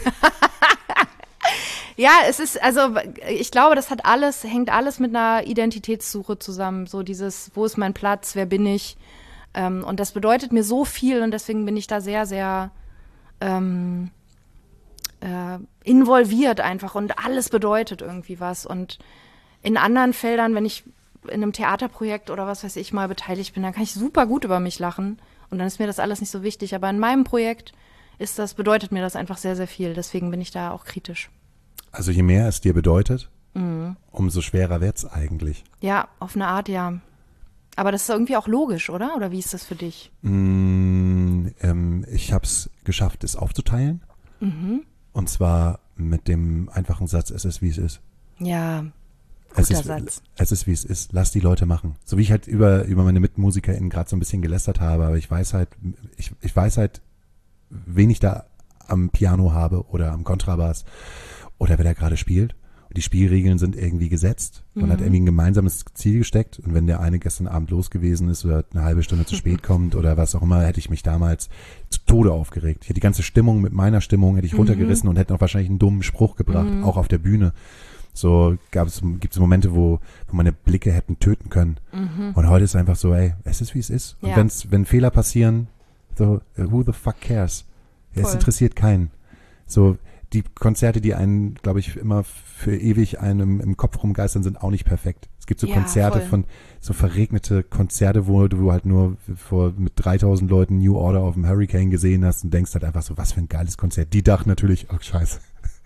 Ja, es ist, also ich glaube, das hat alles, hängt alles mit einer Identitätssuche zusammen. So dieses, wo ist mein Platz, wer bin ich? Ähm, und das bedeutet mir so viel und deswegen bin ich da sehr, sehr ähm, äh, involviert einfach und alles bedeutet irgendwie was. Und in anderen Feldern, wenn ich in einem Theaterprojekt oder was weiß ich mal beteiligt bin, dann kann ich super gut über mich lachen und dann ist mir das alles nicht so wichtig. Aber in meinem Projekt ist das, bedeutet mir das einfach sehr, sehr viel. Deswegen bin ich da auch kritisch. Also je mehr es dir bedeutet, mhm. umso schwerer wird's eigentlich. Ja, auf eine Art, ja. Aber das ist irgendwie auch logisch, oder? Oder wie ist das für dich? Mm, ähm, ich habe es geschafft, es aufzuteilen. Mhm. Und zwar mit dem einfachen Satz, es ist, wie es ist. Ja, guter es ist, Satz. Es ist, wie es ist. Lass die Leute machen. So wie ich halt über, über meine MitmusikerInnen gerade so ein bisschen gelästert habe, aber ich weiß halt, ich, ich weiß halt, wen ich da am Piano habe oder am Kontrabass oder wer da gerade spielt. Und die Spielregeln sind irgendwie gesetzt. Man mhm. hat irgendwie ein gemeinsames Ziel gesteckt. Und wenn der eine gestern Abend los gewesen ist oder eine halbe Stunde zu spät kommt oder was auch immer, hätte ich mich damals zu Tode aufgeregt. Ich hätte die ganze Stimmung mit meiner Stimmung hätte ich mhm. runtergerissen und hätte auch wahrscheinlich einen dummen Spruch gebracht, mhm. auch auf der Bühne. So gab es, gibt es Momente, wo, wo meine Blicke hätten töten können. Mhm. Und heute ist einfach so, ey, es ist, wie es ist. Und ja. wenn's, wenn Fehler passieren, so, who the fuck cares? Voll. Es interessiert keinen. So, die Konzerte, die einen, glaube ich, immer für ewig einem im Kopf rumgeistern, sind auch nicht perfekt. Es gibt so ja, Konzerte voll. von, so verregnete Konzerte, wo du halt nur vor, mit dreitausend Leuten New Order auf dem Hurricane gesehen hast und denkst halt einfach so, was für ein geiles Konzert. Die dachten natürlich, oh scheiße.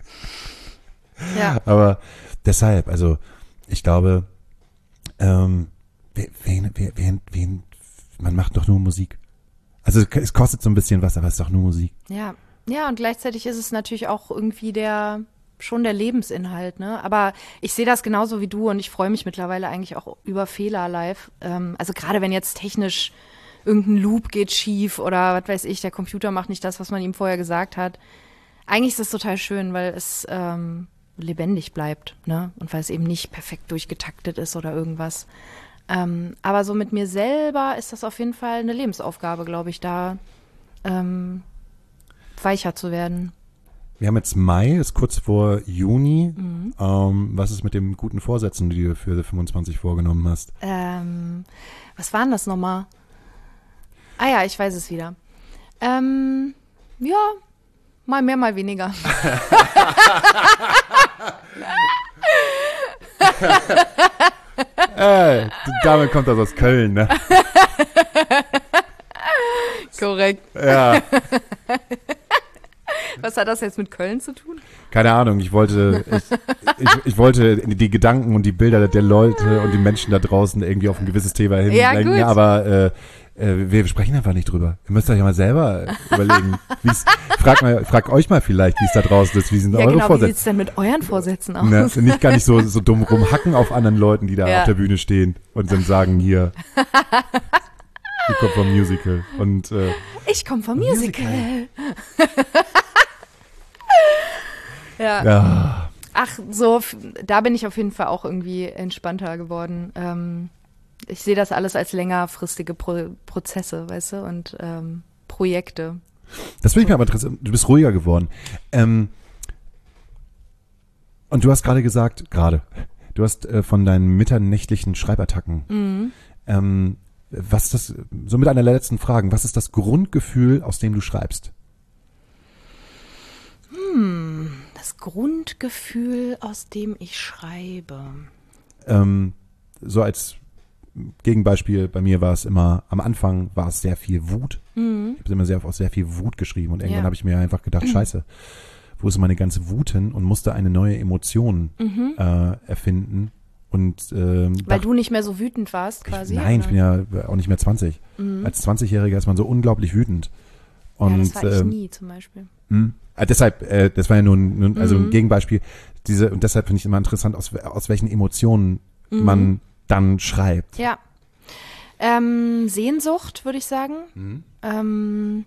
Ja. Aber deshalb, also ich glaube, ähm, wen, wen, wen, wen, man macht doch nur Musik. Also es kostet so ein bisschen was, aber es ist doch nur Musik. Ja. Ja, und gleichzeitig ist es natürlich auch irgendwie der, schon der Lebensinhalt, ne? Aber ich sehe das genauso wie du und ich freue mich mittlerweile eigentlich auch über Fehler live. Ähm, also gerade wenn jetzt technisch irgendein Loop geht schief oder was weiß ich, der Computer macht nicht das, was man ihm vorher gesagt hat. Eigentlich ist es total schön, weil es ähm, lebendig bleibt, ne? Und weil es eben nicht perfekt durchgetaktet ist oder irgendwas. Ähm, aber so mit mir selber ist das auf jeden Fall eine Lebensaufgabe, glaube ich, da ähm, weicher zu werden. Wir haben jetzt Mai, ist kurz vor Juni. Mhm. Ähm, was ist mit den guten Vorsätzen, die du für fünfundzwanzig vorgenommen hast? Ähm, was waren das nochmal? Ah ja, ich weiß es wieder. Ähm, ja, mal mehr, mal weniger. Ey, damit kommt das aus Köln, ne? Korrekt. Ja. Was hat das jetzt mit Köln zu tun? Keine Ahnung, ich wollte, ich, ich, ich wollte die Gedanken und die Bilder der Leute und die Menschen da draußen irgendwie auf ein gewisses Thema hinlenken, ja, aber äh, äh, wir sprechen einfach nicht drüber. Ihr müsst euch ja mal selber überlegen. Wie's, frag, mal, frag euch mal vielleicht, wie es da draußen ist, wie sind ja, eure genau, Vorsätze. Wie sieht es denn mit euren Vorsätzen aus? Ne, nicht gar nicht so, so dumm rumhacken auf anderen Leuten, die da ja. auf der Bühne stehen und dann sagen, hier, ich komme vom Musical. Und, äh, ich komme vom Musical. Musical. ja. ja. Ach, so, da bin ich auf jeden Fall auch irgendwie entspannter geworden. Ähm, ich sehe das alles als längerfristige Pro- Prozesse, weißt du, und ähm, Projekte. Das will ich mir aber interessieren. Du bist ruhiger geworden. Ähm, und du hast gerade gesagt, gerade, du hast äh, von deinen mitternächtlichen Schreibattacken, mhm. ähm, was ist das, so mit einer der letzten Fragen, was ist das Grundgefühl, aus dem du schreibst? Hm, das Grundgefühl, aus dem ich schreibe. Ähm, so als Gegenbeispiel, bei mir war es immer, am Anfang war es sehr viel Wut. Mhm. Ich habe immer sehr, auch sehr viel Wut geschrieben und irgendwann ja. habe ich mir einfach gedacht, scheiße, wo ist meine ganze Wut hin und musste eine neue Emotion mhm. äh, erfinden. Und, ähm, Weil dacht, du nicht mehr so wütend warst quasi? Ich, nein, oder? Ich bin ja auch nicht mehr zwanzig. Mhm. Als zwanzigjähriger ist man so unglaublich wütend. Und, ja, das war ich ähm, nie zum Beispiel. Mh, äh, deshalb, äh, das war ja nur ein, also mhm. ein Gegenbeispiel. Diese, und deshalb finde ich immer interessant, aus, aus welchen Emotionen mhm. man dann schreibt. Ja. Ähm, Sehnsucht, würde ich sagen. Mhm. Ähm,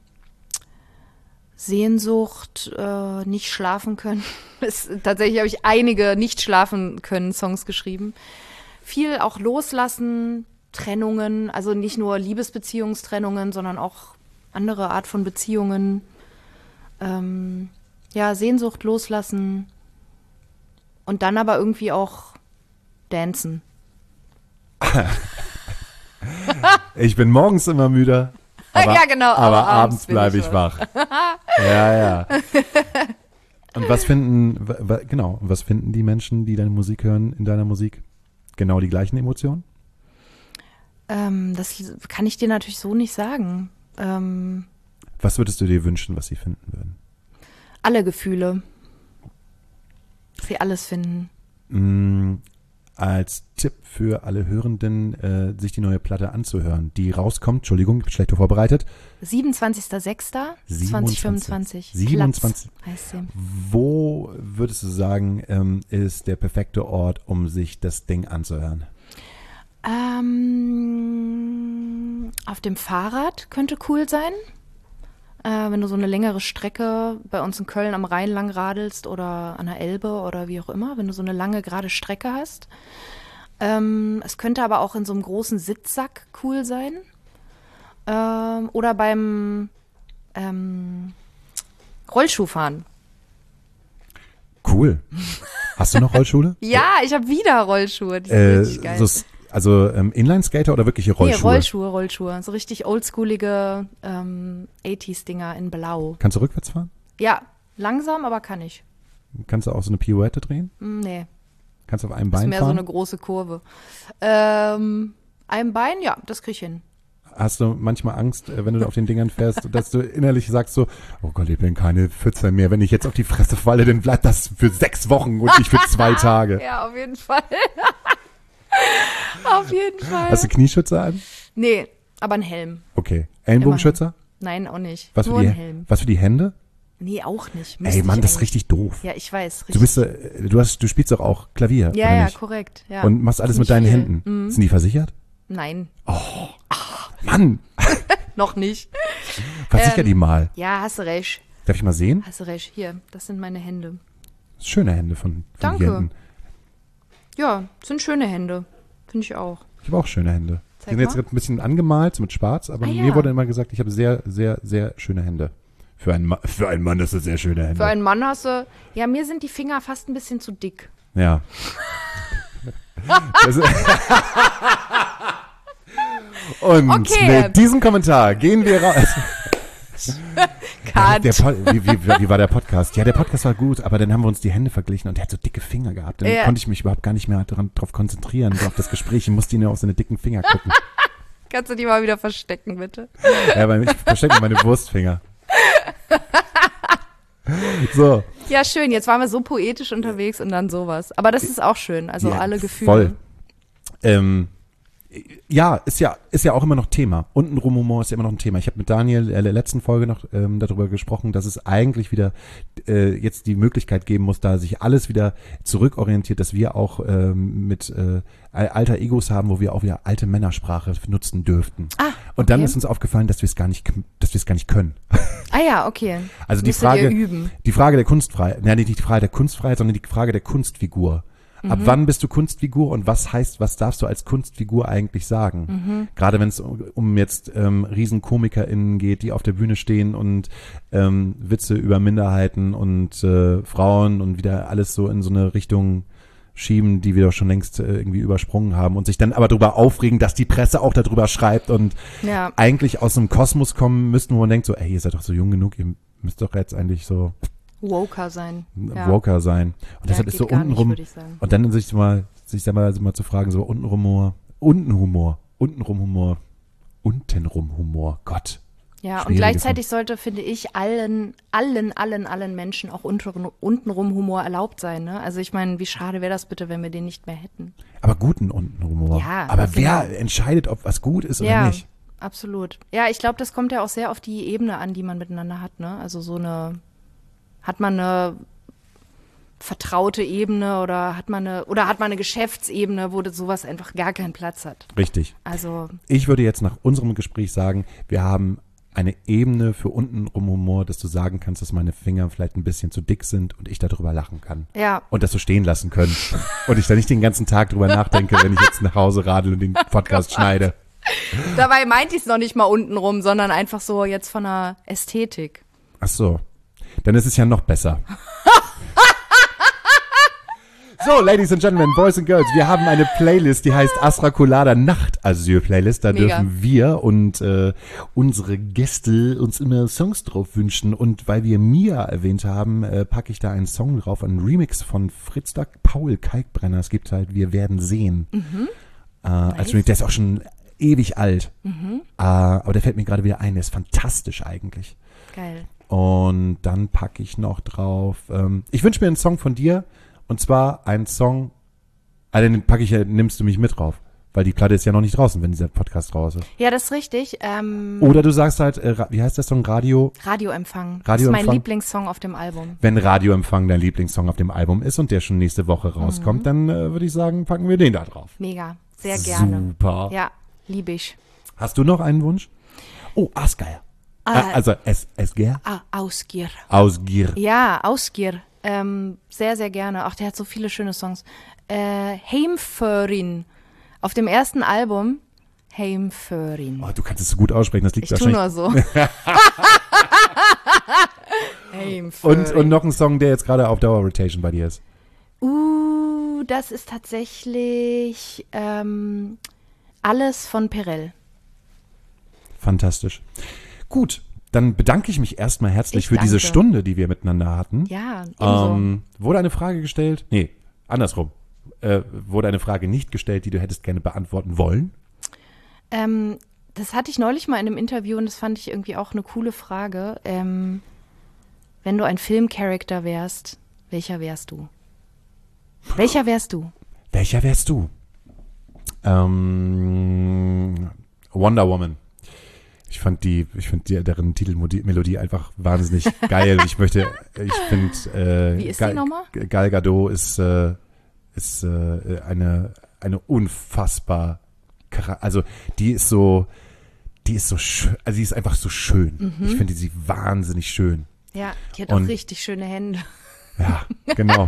Sehnsucht, äh, nicht schlafen können. Es, tatsächlich habe ich einige nicht schlafen können Songs geschrieben. Viel auch loslassen, Trennungen, also nicht nur Liebesbeziehungstrennungen, sondern auch andere Art von Beziehungen. Ähm, ja, Sehnsucht loslassen und dann aber irgendwie auch dancen. Ich bin morgens immer müder. Aber, ja, genau. Aber, aber abends, abends bleibe ich, ich wach. Ja, ja. Und was finden, w- genau, was finden die Menschen, die deine Musik hören, in deiner Musik? Genau die gleichen Emotionen? Ähm, das kann ich dir natürlich so nicht sagen. Ähm, was würdest du dir wünschen, was sie finden würden? Alle Gefühle. Sie alles finden. Mh, als Tipp für alle Hörenden, äh, sich die neue Platte anzuhören, die rauskommt, Entschuldigung, ich bin schlecht vorbereitet. siebenundzwanzigster sechster zweitausendfünfundzwanzig. siebenundzwanzig. Platz heißt sie. Wo würdest du sagen, ähm, ist der perfekte Ort, um sich das Ding anzuhören? Ähm, auf dem Fahrrad könnte cool sein. Äh, wenn du so eine längere Strecke bei uns in Köln am Rhein lang radelst oder an der Elbe oder wie auch immer, wenn du so eine lange gerade Strecke hast. Ähm, es könnte aber auch in so einem großen Sitzsack cool sein. Ähm, oder beim ähm, Rollschuhfahren. Cool. Hast du noch Rollschuhe? Ja, ich habe wieder Rollschuhe. Die sind Äh, richtig geil. so, also ähm, Inline-Skater oder wirkliche Rollschuhe? Nee, Rollschuhe, Rollschuhe. So richtig oldschoolige ähm, achtziger-Dinger in Blau. Kannst du rückwärts fahren? Ja, langsam, aber kann ich. Kannst du auch so eine Pirouette drehen? Hm, nee, Kannst du auf einem das ist Bein mehr fahren? so eine große Kurve. Ähm, ein Bein, ja, das krieg ich hin. Hast du manchmal Angst, äh, wenn du auf den Dingern fährst, dass du innerlich sagst so, oh Gott, ich bin keine vierzehn mehr. Wenn ich jetzt auf die Fresse falle, dann bleibt das für sechs Wochen und nicht für zwei Tage. Ja, auf jeden Fall. Auf jeden Fall. Hast du Knieschützer an? Nee, aber ein Helm. Okay. Ellenbogenschützer? Nein, auch nicht. Was für, Nur die, ein Helm. was für die Hände? Nee, auch nicht. Ey, Müsste Mann, ich das ist eigentlich. richtig doof. Ja, ich weiß. Richtig. Du bist, äh, du hast, du spielst doch auch Klavier, Ja, oder ja, nicht? korrekt. Ja. Und machst alles mit Ziemlich deinen viel. Händen. Mhm. Sind die versichert? Nein, Mann, noch nicht. versicher Ähm. die mal. Ja, hast du recht. Darf ich mal sehen? Hast du recht. Hier, das sind meine Hände. Schöne Hände von, von Danke. hier hinten. Ja, sind schöne Hände. Finde ich auch. Ich habe auch schöne Hände. Die Zeig sind jetzt mal. gerade ein bisschen angemalt, so mit schwarz, aber Ah, mir ja. wurde immer gesagt, ich habe sehr, sehr, sehr schöne Hände. Für einen, Ma für einen Mann ist das sehr schöne Hände. Für einen Mann hast du. Ja, mir sind die Finger fast ein bisschen zu dick. Ja. Das ist- Und Okay. mit diesem Kommentar gehen wir raus. Cut. Der Pod, wie, wie, wie war der Podcast? Ja, der Podcast war gut, aber dann haben wir uns die Hände verglichen und der hat so dicke Finger gehabt. Dann Ja. konnte ich mich überhaupt gar nicht mehr dran, drauf konzentrieren, so auf das Gespräch. Ich musste ihn nur auf seine dicken Finger gucken. Kannst du die mal wieder verstecken, bitte? Ja, weil ich verstecke meine Wurstfinger. So. Ja, schön. Jetzt waren wir so poetisch unterwegs und dann sowas. Aber das ist auch schön. Also Ja, alle Gefühle. Voll. Ähm, ja, ist ja, ist ja auch immer noch Thema. Untenrum Humor ist ja immer noch ein Thema. Ich habe mit Daniel in der letzten Folge noch ähm, darüber gesprochen, dass es eigentlich wieder äh, jetzt die Möglichkeit geben muss, da sich alles wieder zurückorientiert, dass wir auch ähm, mit äh, alter Egos haben, wo wir auch wieder alte Männersprache nutzen dürften. Ah, Und dann okay. ist uns aufgefallen, dass wir es gar nicht, dass wir es gar nicht können. Ah ja, okay. Also die Müsstet Frage, ihr üben. die Frage der Kunstfreiheit, nein, nicht die Frage der Kunstfreiheit, sondern die Frage der Kunstfigur. Ab Mhm. wann bist du Kunstfigur und was heißt, was darfst du als Kunstfigur eigentlich sagen? Mhm. Gerade wenn es um, um jetzt ähm, RiesenkomikerInnen geht, die auf der Bühne stehen und ähm, Witze über Minderheiten und äh, Frauen und wieder alles so in so eine Richtung schieben, die wir doch schon längst äh, irgendwie übersprungen haben und sich dann aber darüber aufregen, dass die Presse auch darüber schreibt und Ja. eigentlich aus einem Kosmos kommen müssten, wo man denkt so, ey, ihr seid doch so jung genug, ihr müsst doch jetzt eigentlich so Woker sein. Ja. Woker sein. Und Ja, deshalb ist geht so gar nicht, untenrum, würde ich sagen. und dann sich mal, sich dann mal, mal zu fragen, so untenrum Humor, Untenhumor, untenrum Humor, untenrum Humor, Gott. Ja, und Schwieriges gleichzeitig sollte, finde ich, allen, allen, allen, allen Menschen auch unten, untenrum Humor erlaubt sein. Ne? Also ich meine, wie schade wäre das bitte, wenn wir den nicht mehr hätten. Aber guten Untenhumor. Ja, aber wer genau. entscheidet, ob was gut ist oder Ja, nicht? absolut. Ja, ich glaube, das kommt ja auch sehr auf die Ebene an, die man miteinander hat. Ne? Also so eine, hat man eine vertraute Ebene oder hat man eine, oder hat man eine Geschäftsebene, wo das sowas einfach gar keinen Platz hat. Richtig. Also, Ich würde jetzt nach unserem Gespräch sagen, wir haben eine Ebene für untenrum Humor, dass du sagen kannst, dass meine Finger vielleicht ein bisschen zu dick sind und ich darüber lachen kann. ja, Und das so stehen lassen können. Und ich da nicht den ganzen Tag drüber nachdenke, wenn ich jetzt nach Hause radel und den Podcast schneide. dabei meinte ich es noch nicht mal untenrum, sondern einfach so jetzt von der Ästhetik. Ach so. Dann ist es ja noch besser. So, Ladies and Gentlemen, Boys and Girls, wir haben eine Playlist, die heißt Astra Colada Nachtasyl-Playlist. Da Mega. dürfen wir und äh, unsere Gäste uns immer Songs drauf wünschen. Und weil wir Mia erwähnt haben, äh, packe ich da einen Song drauf, einen Remix von Fritz Duck, Paul Kalkbrenner. Es gibt halt Wir werden sehen. Mhm. Äh, als Remix, der ist auch schon ewig alt. Mhm. Äh, aber der fällt mir gerade wieder ein, der ist fantastisch eigentlich. Geil. Und dann packe ich noch drauf, ähm, ich wünsche mir einen Song von dir Und zwar ein Song, also den packe ich ja, nimmst du mich mit drauf. Weil die Platte ist ja noch nicht draußen, wenn dieser Podcast raus ist. Ja, das ist richtig. Ähm, Oder du sagst halt, äh, wie heißt der Song? Radio? Radioempfang. Das Radioempfang. ist mein Lieblingssong auf dem Album. Wenn Radioempfang dein Lieblingssong auf dem Album ist und der schon nächste Woche rauskommt, mhm. dann äh, würde ich sagen, packen wir den da drauf. Mega, sehr gerne. Super. Ja, liebe ich. Hast du noch einen Wunsch? Oh, Asgeir. Ah, äh, also es, Esger? Ah, Ausgier. Ausgier. Ja, Ausgier. Ähm, sehr, sehr gerne. Ach, der hat so viele schöne Songs. Äh, Heimförin. Auf dem ersten Album, Heimförin. Oh, du kannst es so gut aussprechen, das liegt ich wahrscheinlich... Ich tu nur so. Heimförin. Und, und noch ein Song, der jetzt gerade auf Dauer-Rotation bei dir ist. Uh, das ist tatsächlich ähm, Alles von Perel. Fantastisch. Gut, dann bedanke ich mich erstmal herzlich Ich für danke. diese Stunde, die wir miteinander hatten. Ja, ebenso. Ähm, wurde eine Frage gestellt? Nee, andersrum. Äh, wurde eine Frage nicht gestellt, die du hättest gerne beantworten wollen? Ähm, das hatte ich neulich mal in einem Interview und das fand ich irgendwie auch eine coole Frage. Ähm, wenn du ein Filmcharakter wärst, welcher wärst du? Welcher wärst du? Welcher wärst du? Ähm, Wonder Woman. Ich fand die, ich finde die, deren Titelmelodie einfach wahnsinnig geil. Ich möchte, ich finde, äh, Wie ist Gal, die nochmal? Gal Gadot ist, äh, ist äh, eine, eine unfassbar, also die ist so, die ist so schön, also die ist einfach so schön. Mhm. Ich finde sie wahnsinnig schön. Ja, die hat Und- auch richtig schöne Hände. Ja, genau.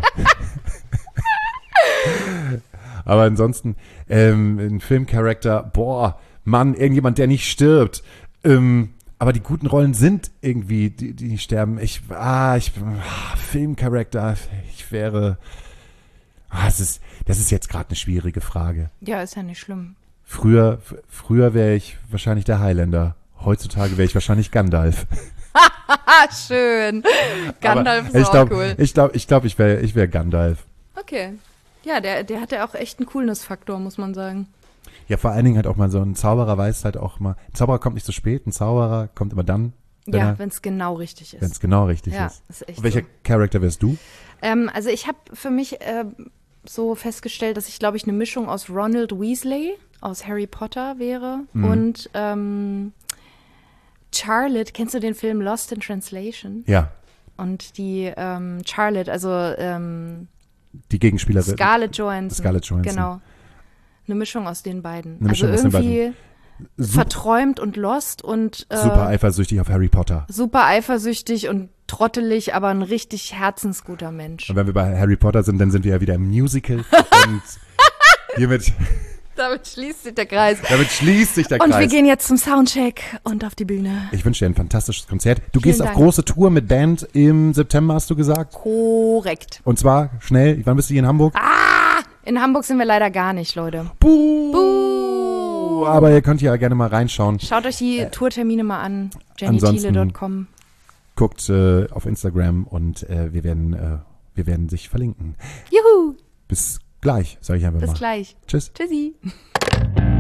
Aber ansonsten, ähm, ein Filmcharakter, boah, Mann, irgendjemand, der nicht stirbt. Ähm, aber die guten Rollen sind irgendwie, die, die nicht sterben. Ich, ah, ich, ah, Filmcharakter, ich wäre, ah, das ist, das ist jetzt gerade eine schwierige Frage. Ja, ist ja nicht schlimm. Früher, f- früher wäre ich wahrscheinlich der Highlander. Heutzutage wäre ich wahrscheinlich Gandalf. Ah, schön. Gandalf Aber ist ich auch glaub, cool. Ich glaube, ich, glaub, ich wäre ich wär Gandalf. Okay. Ja, der, der hat ja auch echt einen Coolness-Faktor, muss man sagen. Ja, vor allen Dingen halt auch mal so ein Zauberer weiß halt auch mal, ein Zauberer kommt nicht so spät, ein Zauberer kommt immer dann, wenn Ja, er- wenn es genau richtig ist. wenn es genau richtig Ja, ist. ist echt Und welcher so. Charakter wärst du? Ähm, also ich habe für mich äh, so festgestellt, dass ich, glaube ich, eine Mischung aus Ronald Weasley, aus Harry Potter wäre Mhm. und ähm, Charlotte. Kennst du den Film Lost in Translation? Ja, Und die ähm, Charlotte, also ähm, die Gegenspielerin. Scarlett Johansson. Scarlett Johansson. Genau. Eine Mischung aus den beiden. Eine Mischung also aus den irgendwie Super, verträumt und lost und äh, super eifersüchtig auf Harry Potter. super eifersüchtig und trottelig, aber ein richtig herzensguter Mensch. Und wenn wir bei Harry Potter sind, dann sind wir ja wieder im Musical. Und hiermit, Damit schließt sich der Kreis. damit schließt sich der Und Kreis. wir gehen jetzt zum Soundcheck und auf die Bühne. Ich wünsche dir ein fantastisches Konzert. Du Vielen gehst auf Dank. große Tour mit Band im September, hast du gesagt. Korrekt. Und zwar schnell, wann bist du hier in Hamburg? In Hamburg sind wir leider gar nicht, Leute. Buh! Buh! Aber ihr könnt ja gerne mal reinschauen. Schaut euch die Tourtermine mal an. jenny ansonsten- thiele Punkt com. Guckt äh, auf Instagram und äh, wir werden äh, wir werden sich verlinken. Juhu. Bis gleich, sage ich einfach Bis mal. gleich. Tschüss. Tschüssi.